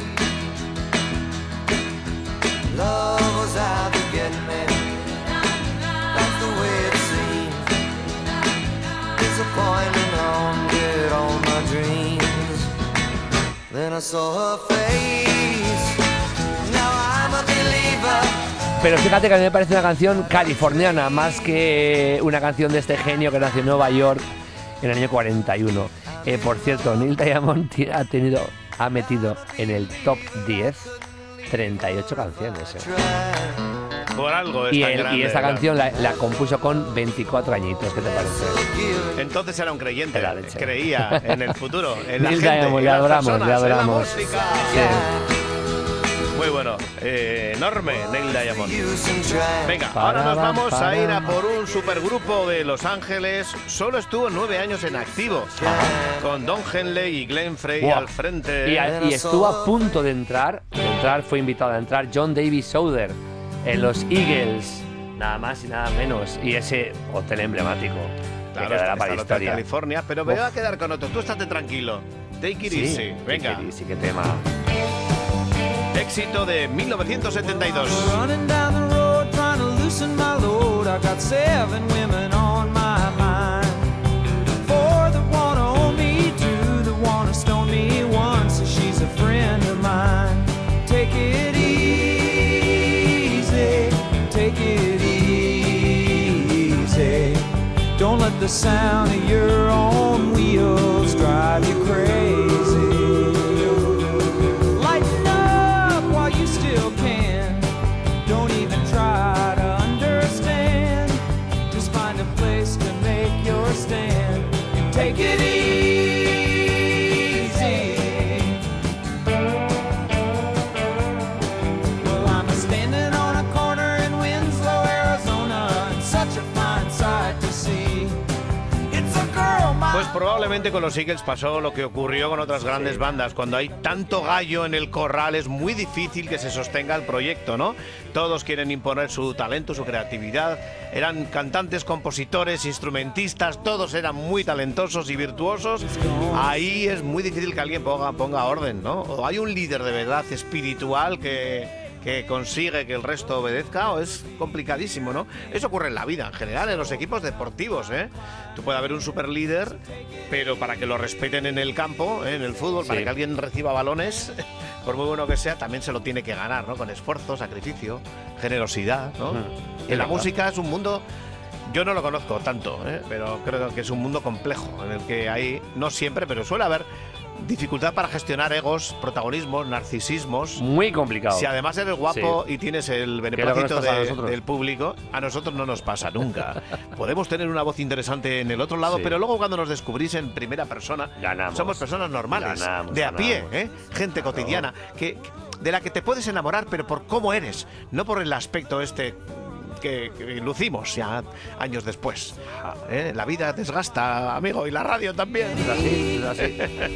Love was out to get me, that's the way it seems. Disappointment haunted all my dreams. Then I saw her face. Now I'm a believer. Pero fíjate que a mí me parece una canción californiana, más que una canción de este genio que nació en Nueva York en el año 41. Por cierto, Neil Diamond ha metido en el top 10 38 canciones. Por algo es Y, tan él- grande, y esta claro. canción la compuso con 24 añitos, ¿qué te parece? Entonces era un creyente, Era leche. creía en el futuro, en la Neil gente, Diamond, en le las adoramos, personas, le en la adoramos. música. Sí. Muy bueno, enorme Neil Diamond. Use and try. Venga, ahora nos vamos a ir a por un supergrupo de Los Ángeles. Solo estuvo 9 años en activo, con Don Henley y Glenn Frey Buah. al frente. Y estuvo a punto de entrar, fue invitado a entrar John David Souther en los Eagles, nada más y nada menos. Y ese hotel emblemático que Claro, quedará está para en la el Hotel historia. California, pero me voy a quedar con otro. Tú estate tranquilo. Take it easy. Venga, Sí, qué tema. éxito de 1972. Running down the road trying to loosen my load. I got 7 women on my mind. 4 that wanna own me, 2 that wanna stone me, 1 says she's a friend of mine. Take it easy, take it easy. Don't let the sound of your own wheels drive you crazy. Lighten up while you still can. Don't even try to understand. Just find a place to make your stand and take it easy. Well, I'm a standing Lógicamente con los Eagles pasó lo que ocurrió con otras grandes bandas. Cuando hay tanto gallo en el corral es muy difícil que se sostenga el proyecto, ¿no? Todos quieren imponer su talento, su creatividad. Eran cantantes, compositores, instrumentistas, todos eran muy talentosos y virtuosos. Ahí es muy difícil que alguien ponga orden, ¿no? O hay un líder de verdad espiritual que consigue que el resto obedezca, o es complicadísimo, ¿no? Eso ocurre en la vida, en general, en los equipos deportivos, ¿eh? Tú puedes haber un super líder, pero para que lo respeten en el campo, en el fútbol, para que alguien reciba balones, por muy bueno que sea, también se lo tiene que ganar, ¿no? Con esfuerzo, sacrificio, generosidad, ¿no? En la música es un mundo... Yo no lo conozco tanto, pero creo que es un mundo complejo, en el que hay, no siempre, pero suele haber dificultad para gestionar egos, protagonismos, narcisismos. Muy complicado. Si además eres guapo y tienes el beneplácito del público, a nosotros no nos pasa nunca. Podemos tener una voz interesante en el otro lado, pero luego cuando nos descubrís en primera persona, somos personas normales, de a pie, gente cotidiana, de la que te puedes enamorar, pero por cómo eres, no por el aspecto que lucimos ya años después. La vida desgasta, amigo, y la radio también. Es así.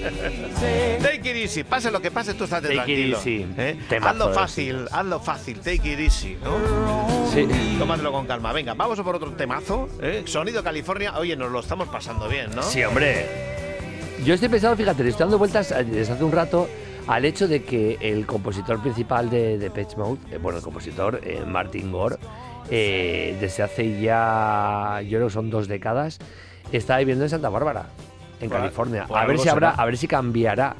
Take it easy, pase lo que pase, tú estás tranquilo. Temazo, hazlo fácil, take it easy, ¿no? Sí. Tómatelo con calma. Venga, vamos a por otro temazo. Sonido California. Oye, nos lo estamos pasando bien, ¿no? Sí, hombre. Yo estoy pensando, fíjate, le estoy dando vueltas desde hace un rato al hecho de que el compositor principal de Depeche Mode, el compositor, Martin Gore, desde hace ya, yo creo que son 2 décadas, está viviendo en Santa Bárbara, en California. A ver si cambiará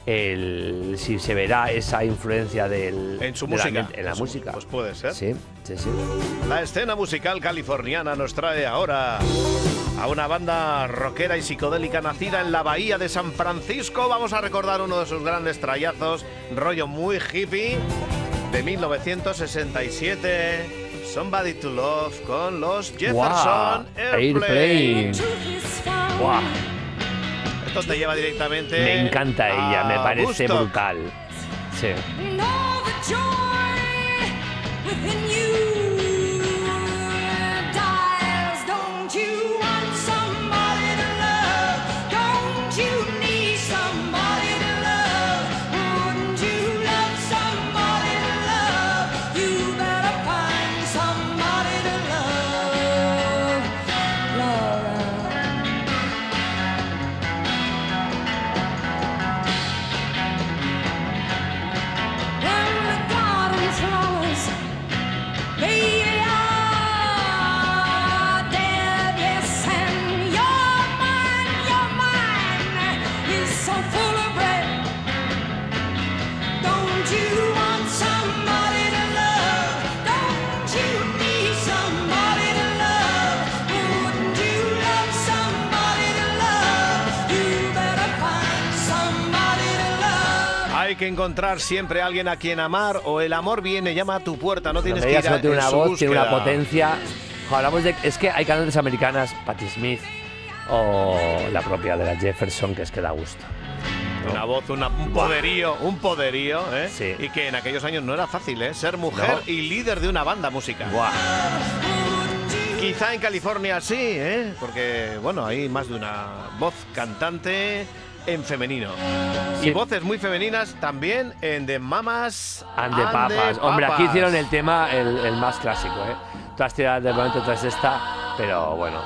si se verá esa influencia en su música. En la música. Pues puede ser. Sí. La escena musical californiana nos trae ahora a una banda rockera y psicodélica nacida en la bahía de San Francisco. Vamos a recordar uno de sus grandes trayazos, rollo muy hippie, de 1967. Somebody to Love con los Jefferson Airplane. Wow. Esto te lleva directamente. Me encanta ella, me parece brutal. Sí. Hay que encontrar siempre a alguien a quien amar, o el amor viene, llama a tu puerta, no tienes que ir a tiene una voz, búsqueda. tiene una potencia. Hablamos es que hay cantantes americanas, Patti Smith o la propia de la Jefferson, que es que da gusto. Una voz, un poderío, ¿eh? Sí. Y que en aquellos años no era fácil, ¿eh? Ser mujer y líder de una banda musical. Buah. Quizá en California sí, ¿eh? Porque, bueno, hay más de una voz cantante en femenino. Sí. Y voces muy femeninas también en The Mamas and the Papas. Hombre, aquí hicieron el tema, el más clásico, ¿eh? Tú has tirado de momento tras esta, pero bueno,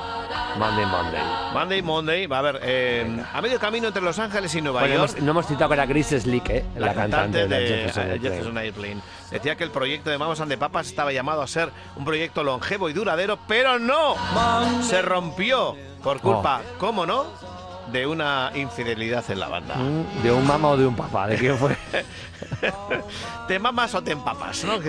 Monday. Va a ver, a medio camino entre Los Ángeles y Nueva York. No hemos citado que era Grace Slick, la cantante de Jefferson Airplane. Decía que el proyecto de Mamas and the Papas estaba llamado a ser un proyecto longevo y duradero, pero no, se rompió por culpa, ¿cómo no?, de una infidelidad en la banda. ¿De un mamá o de un papá? ¿De quién fue? ¿Te mamas o te empapas? ¿No?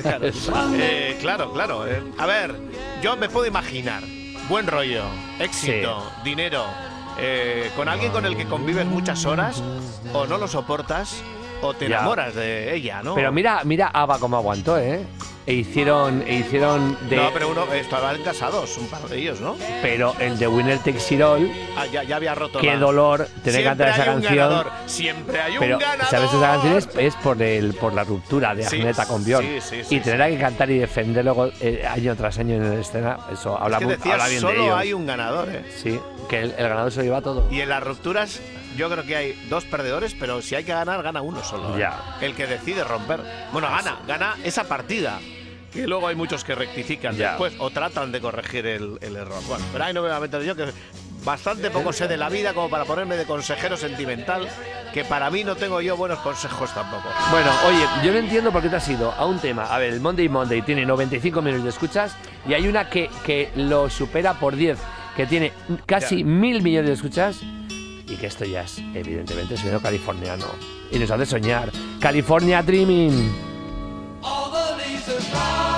Claro. A ver, yo me puedo imaginar buen rollo, éxito, dinero, con alguien con el que convives muchas horas, o no lo soportas, o te enamoras de ella, ¿no? Pero mira ABBA cómo aguantó, ¿eh? e hicieron de... No, pero estaban casados, un par de ellos, ¿no? Pero el de Winner Takes It All, Ya había roto qué la... dolor tener que cantar esa canción. Ganador. Siempre hay Pero, un ganador. ¿sabes? Esa canción es por la ruptura de Sí, Agneta con Björk. sí, y tener que cantar y defender luego año tras año en la escena, eso habla, Es que decías, habla bien de solo ellos. hay un ganador, ¿eh? Sí, que el ganador se lo lleva todo. Y en las rupturas yo creo que hay 2 perdedores, pero si hay que ganar, gana uno solo. ¿eh? Ya. El que decide romper. Bueno, gana esa partida. Que luego hay muchos que rectifican Ya. después o tratan de corregir el error. Bueno, pero ahí no me voy a meter yo, que bastante poco sé de la vida como para ponerme de consejero sentimental, que para mí no tengo yo buenos consejos tampoco. Bueno, oye, yo no entiendo por qué te has ido a un tema. A ver, el Monday Monday tiene 95 millones de escuchas y hay una que lo supera por 10, que tiene casi 1.000 millones de escuchas y que esto ya es, evidentemente, sonido californiano. Y nos hace soñar. California Dreaming. All the leaves are brown.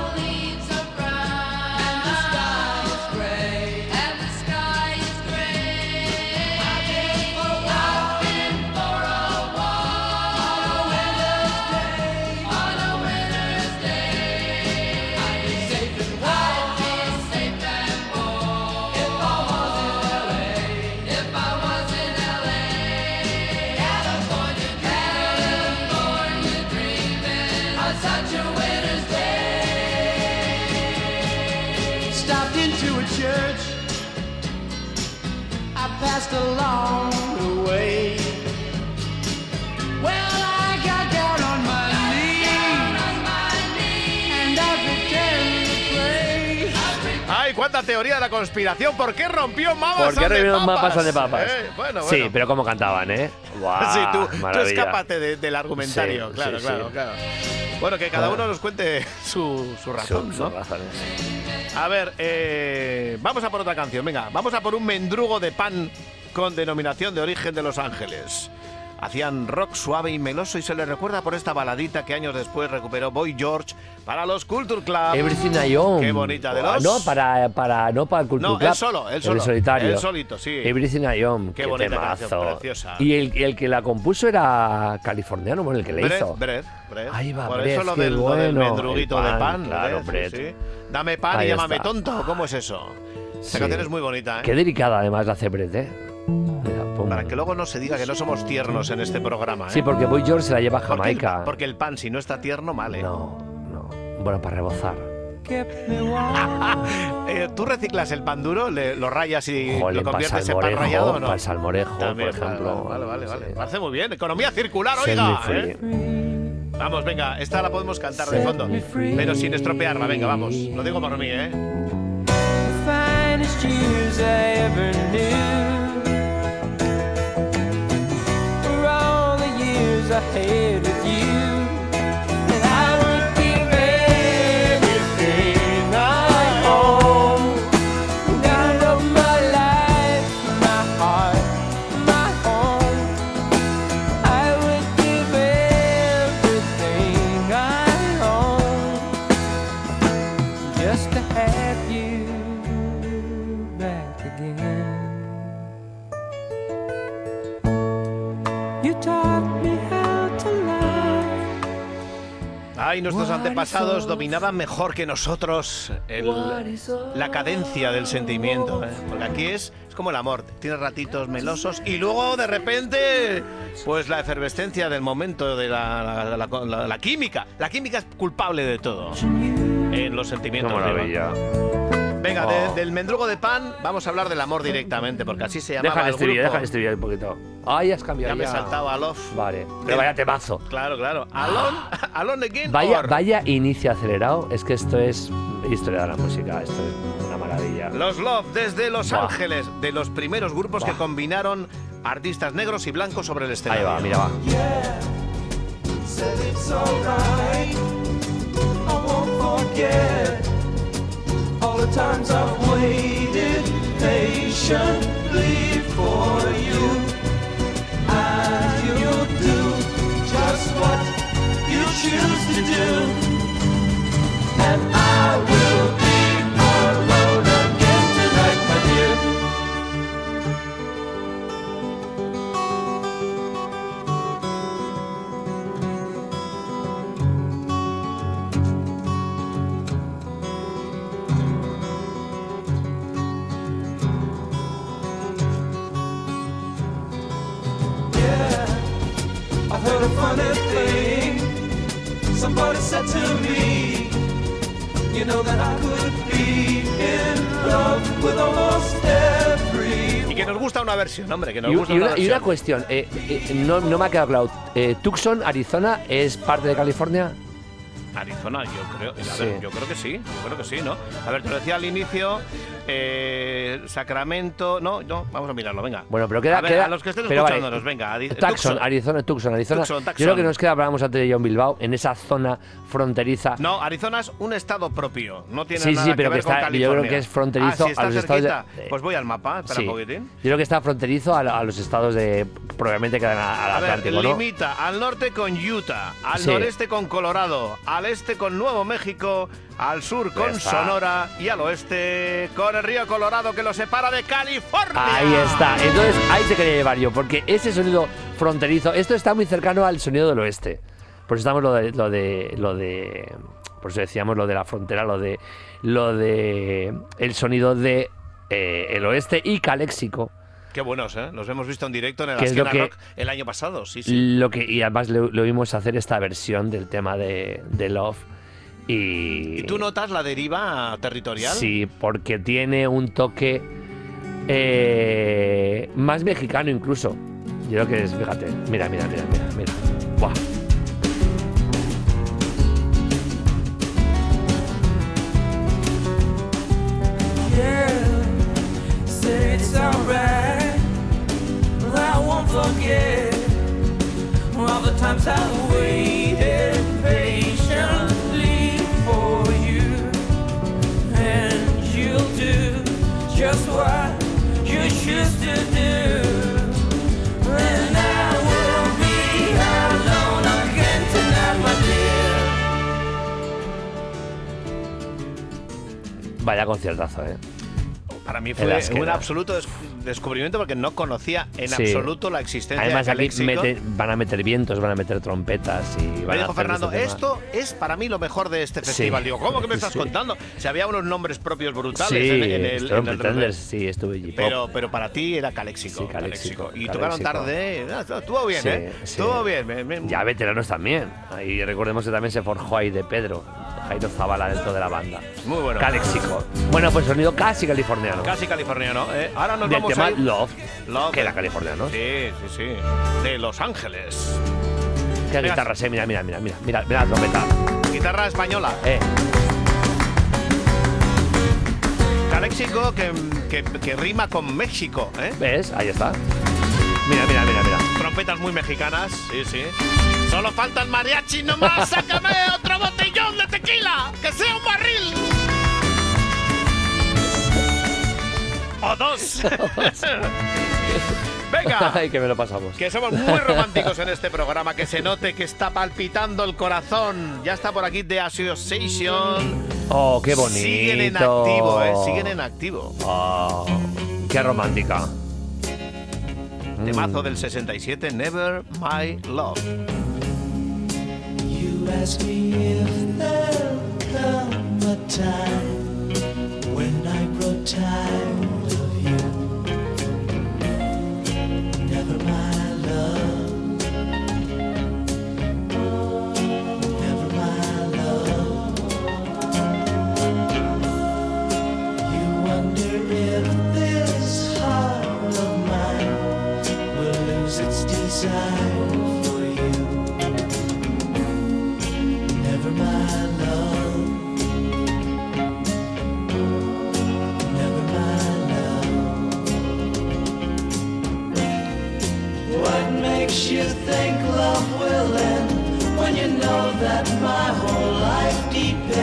And the sky is gray. I've been for a walk. On a winter's day. I'd be safe and warm. If I was in LA. California dreaming on such a winter's day. Stopped into a church. I passed along the way. Well, I got down on my knees and I pretended to pray. ¡Ay, cuánta teoría de la conspiración! ¿Por qué rompió Mamas ¿Por qué and the revivieron Papas? Mapas de Papas? Bueno. Sí, pero cómo cantaban, ¿eh? ¡Guau! Sí, tú maravilla. escápate del argumentario. Sí, claro, sí, claro, sí. claro. Bueno, que cada uno nos cuente su razón, Sus ¿no? razones. A ver, vamos a por otra canción. Venga, vamos a por un mendrugo de pan con denominación de origen de Los Ángeles. Hacían rock suave y meloso y se le recuerda por esta baladita que años después recuperó Boy George para los Culture Club. Everything I Own. Qué bonita de Buah, los... No, para el Culture No, Club. él solo. El solitario. Él solito, sí. Everything I Own. Qué Qué bonita temazo. canción, preciosa. Y el que la compuso era californiano, bueno, el que le hizo. Brett. Ahí va, Por Brett, eso lo qué del bueno. mendruguito El de pan, pan. claro, Brett, Brett. sí. Dame pan Ahí y llámame está. tonto. ¿Cómo es eso? Esta Sí. canción es muy bonita, ¿eh? Qué delicada además la hace Brett, ¿eh? Mira, pum. Para que luego no se diga que no somos tiernos en este programa, ¿eh? Sí, porque Boy George se la lleva a Porque el- Jamaica. Porque el pan, si no está tierno, mal, ¿eh? No. Bueno, para rebozar. ¿Tú reciclas el pan duro? ¿Lo rayas y Joder, lo conviertes en pan rallado o no? Para el salmorejo, También, por ejemplo. Vale. Sí. Me parece muy bien. Economía circular, Set me oiga. free. Vamos, venga, esta la podemos cantar de fondo. Pero sin estropearla, venga, vamos. Lo digo por mí, ¿eh? Finest years I ever knew. For all the years I had with you, and I would give everything I own. God of my life, my heart, my home. I would give everything I own just to have you back again. You taught me how to love. Ay, nuestros antepasados dominaban mejor que nosotros la cadencia del sentimiento, ¿eh? Porque aquí es como el amor, tiene ratitos melosos y luego de repente, pues la efervescencia del momento de la química. La química es culpable de todo en los sentimientos. Qué maravilla. Venga, Oh. del mendrugo de pan vamos a hablar del amor directamente, porque así se llamaba Deja el grupo. de estribillar un poquito. Ay, has cambiado Ya me he saltado a Love. Vale, pero vaya temazo. Claro. Alone Again. Vaya inicio acelerado. Es que esto es historia de la música. Esto es una maravilla. Los Love desde Los Buah. Ángeles, de los primeros grupos que combinaron artistas negros y blancos sobre el Ahí escenario. va, mira, va. Said it's alright. I won't forget all the times I've waited patiently for you. And you'll do just what you choose to do. And I will be alone again tonight, my dear. heard a funny thing. Somebody said to me, you know that I could be in love with almost every. Y que nos gusta una versión, hombre, que nos Y, gusta y una una, y versión. una cuestión, no me ha quedado claro. ¿Tucson, Arizona, es parte de California? Arizona, yo creo. A ver, Sí. yo creo que sí, ¿no? A ver, te lo decía al inicio. Sacramento. No, vamos a mirarlo, venga. Bueno, pero queda. A ver, queda- a los que estén pero vale, escuchándonos, venga. Tucson, Arizona. Tucson. Yo creo que nos queda, hablábamos antes de John Bilbao, en esa zona fronteriza. No, Arizona es un estado propio. No tiene Sí, nada sí, que pero ver que con está, yo California. creo que es fronterizo Si está a los estados cerquita, de. pues voy al mapa, espera Sí. un poquitín. Yo creo que está fronterizo a los estados de. Probablemente quedan al A ver, Atlántico, ¿no? limita al norte con Utah, al Sí. noreste con Colorado, al este con Nuevo México, al sur con está. Sonora y al oeste con el río Colorado que lo separa de California. Ahí está. Entonces, ahí te quería llevar yo, porque ese sonido fronterizo, esto está muy cercano al sonido del oeste. Por eso estamos lo de por eso decíamos lo de la frontera, lo de el sonido de el oeste y Caléxico. Qué buenos, ¿eh? Los hemos visto en directo en el Que es lo Asquena que- Rock el año pasado, sí, sí. Y además lo vimos hacer esta versión del tema de Love. ¿Y tú notas la deriva territorial? Sí, porque tiene un toque más mexicano incluso. Yo creo que es, fíjate, mira. Buah. Yeah, say it's alright. I won't forget all the times I waited patiently for you, and you'll do just what you choose to do. And I will be alone again tonight, my dear. Vaya conciertazo, ¿eh? Para mí En fue la Asquena. un absoluto descubrimiento porque no conocía en Sí. absoluto la existencia Además de aquí Caléxico. van a meter vientos, van a meter trompetas y Me van a dijo hacer Fernando, este tema. esto es para mí lo mejor de este Sí. festival. Digo, ¿cómo que me estás Sí. contando? Si había unos nombres propios brutales Sí, en el Storm Pretenders, sí, estuve allí. pero para ti era Caléxico. Sí, Caléxico, Y tocaron Caléxico. tarde. Estuvo bien, Sí, ¿eh? sí. Estuvo bien. Ya veteranos también. Ahí recordemos que también se forjó ahí de Pedro, Jairo Zavala dentro de la banda. Muy bueno. Caléxico. Bueno, pues sonido casi californiano. Casi californiano. Ahora nos Del vamos tema a ir. Love, Love. que era californiano. Sí. De Los Ángeles. Qué Venga. guitarras, mira la trompeta. Guitarra española. Caléxico que rima con México, ¿eh? ¿Ves? Ahí está. Mira. Trompetas muy mexicanas, sí. Solo falta el mariachi nomás. ¡Sácame otro botellón de tequila! ¡Que sea un barril! ¡O dos! Venga, Ay, que me lo pasamos. que somos muy románticos en este programa. Que se note que está palpitando el corazón. Ya está por aquí The Association. Oh, qué bonito. Siguen en activo, ¿eh? Siguen en activo. Oh, qué romántica. Temazo del 67, Never My Love. You ask me if there'll come a time when I grow tired of you. Never my love. Never my love. You wonder if this heart of mine will lose its desire for you. Never my love. Never my love. What makes you think love will end when you know that my whole life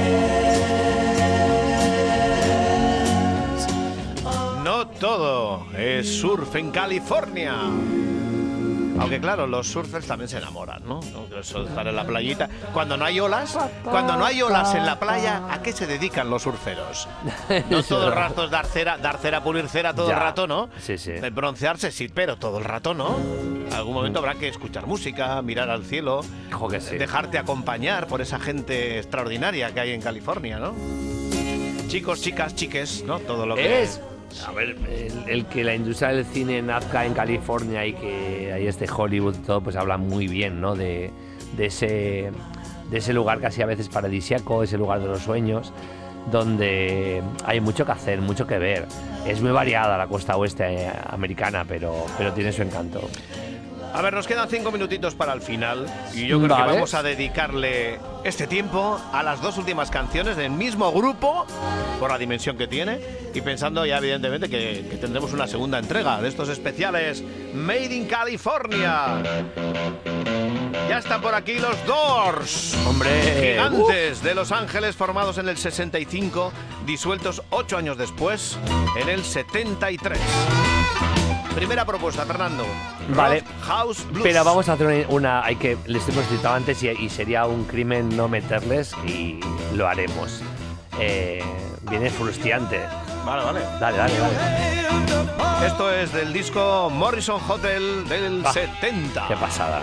depends? No todo es surf en California. Aunque claro, los surfers también se enamoran, ¿no? Eso de estar en la playita. Cuando no hay olas en la playa, ¿a qué se dedican los surferos? No todo el rato es dar cera, pulir cera todo el Ya. rato, ¿no? Sí. Broncearse sí, pero todo el rato no. En algún momento habrá que escuchar música, mirar al cielo, Ojo que sí. dejarte acompañar por esa gente extraordinaria que hay en California, ¿no? Chicos, chicas, chiques, ¿no? Todo lo que Es A ver, el que la industria del cine nazca en California y que ahí esté Hollywood y todo, pues habla muy bien, ¿no? De ese lugar casi a veces paradisíaco, ese lugar de los sueños, donde hay mucho que hacer, mucho que ver. Es muy variada la costa oeste americana, pero tiene su encanto. A ver, nos quedan 5 minutitos para el final y yo creo que vamos a dedicarle este tiempo a las 2 últimas canciones del mismo grupo, por la dimensión que tiene, y pensando ya evidentemente que tendremos una segunda entrega de estos especiales Made in California. Ya están por aquí los Doors, ¡Hombre! Gigantes de Los Ángeles, formados en el 65, disueltos 8 años después, en el 73. Primera propuesta, Fernando. Vale. Rock House Blues. Pero vamos a hacer les hemos citado antes y sería un crimen no meterles y lo haremos. Viene frustrante. Vale. Dale. Esto es del disco Morrison Hotel del 70. Qué pasada.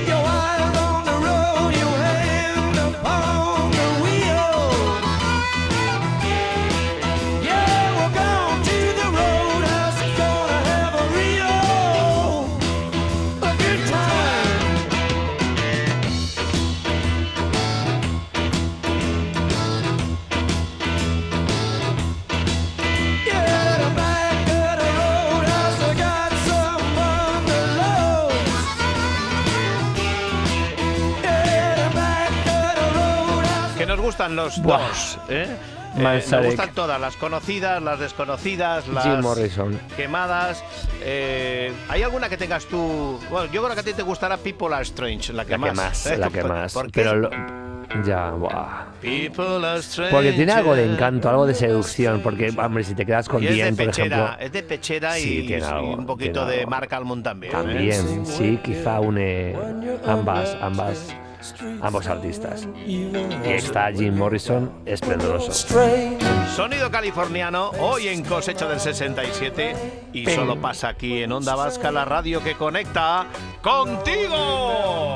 Nos gustan los dos, nos gustan todas, las conocidas, las desconocidas, las Jim Morrison, quemadas. ¿Hay alguna que tengas tú? Bueno, yo creo que a ti te gustará People Are Strange, la que más. ¿Por qué? Pero ya, buah. People Are Strange. Porque tiene algo de encanto, algo de seducción. Porque, hombre, si te quedas con Bien, por ejemplo. Es de pechera sí, y un poquito de Mark Almond también. También, sí, quizá une ambos artistas. Y está Jim Morrison, esplendoroso. Sonido californiano, hoy en Cosecha del 67, y solo pasa aquí en Onda Vasca, la radio que conecta contigo.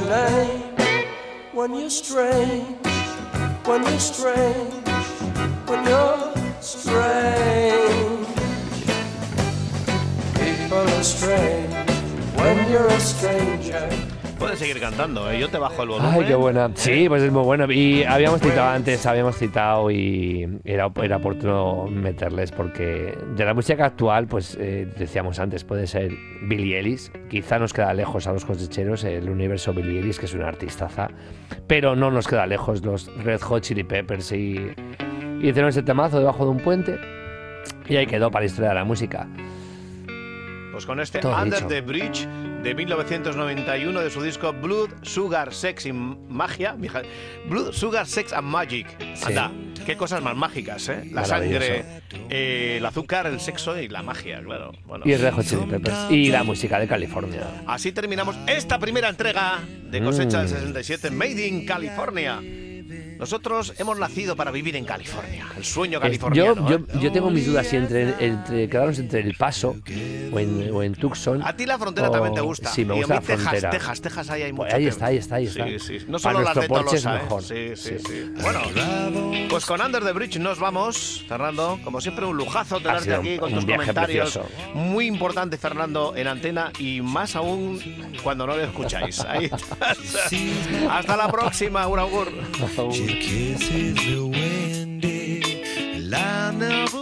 Puedes seguir cantando, yo te bajo el volumen. Ay, qué buena. Sí, pues es muy bueno. Y habíamos citado y era oportuno meterles porque de la música actual, pues decíamos antes, puede ser Billie Eilish. Quizá nos queda lejos a los cosecheros el universo Billie Eilish, que es una artistaza, pero no nos queda lejos los Red Hot Chili Peppers y hicieron ese temazo debajo de un puente y ahí quedó para la historia de la música. Pues con este Todo Under dicho. the Bridge de 1991 de su disco Blood, Sugar, Sex y Magia. Blood, Sugar, Sex and Magic. Sí. Anda, qué cosas más mágicas, ¿eh? La sangre, el azúcar, el sexo y la magia, claro. Bueno. Y Red Hot Chili Peppers y la música de California. Así terminamos esta primera entrega de Cosecha del 67, Made in California. Nosotros hemos nacido para vivir en California, el sueño californiano. Yo tengo mis dudas si entre quedarnos entre El Paso o en Tucson. A ti la frontera también te gusta. Sí, me gusta la frontera. Texas, ahí hay mucho. Pues ahí está. Sí. No solo para las de nuestro Porsche es Tolosa, mejor. Sí. Bueno, pues con Under the Bridge nos vamos, Fernando. Como siempre, un lujazo tenerte aquí con tus comentarios. Precioso. Muy importante, Fernando, en antena y más aún cuando no lo escucháis. Ahí estás. Hasta la próxima, un augur. She kisses the windy line of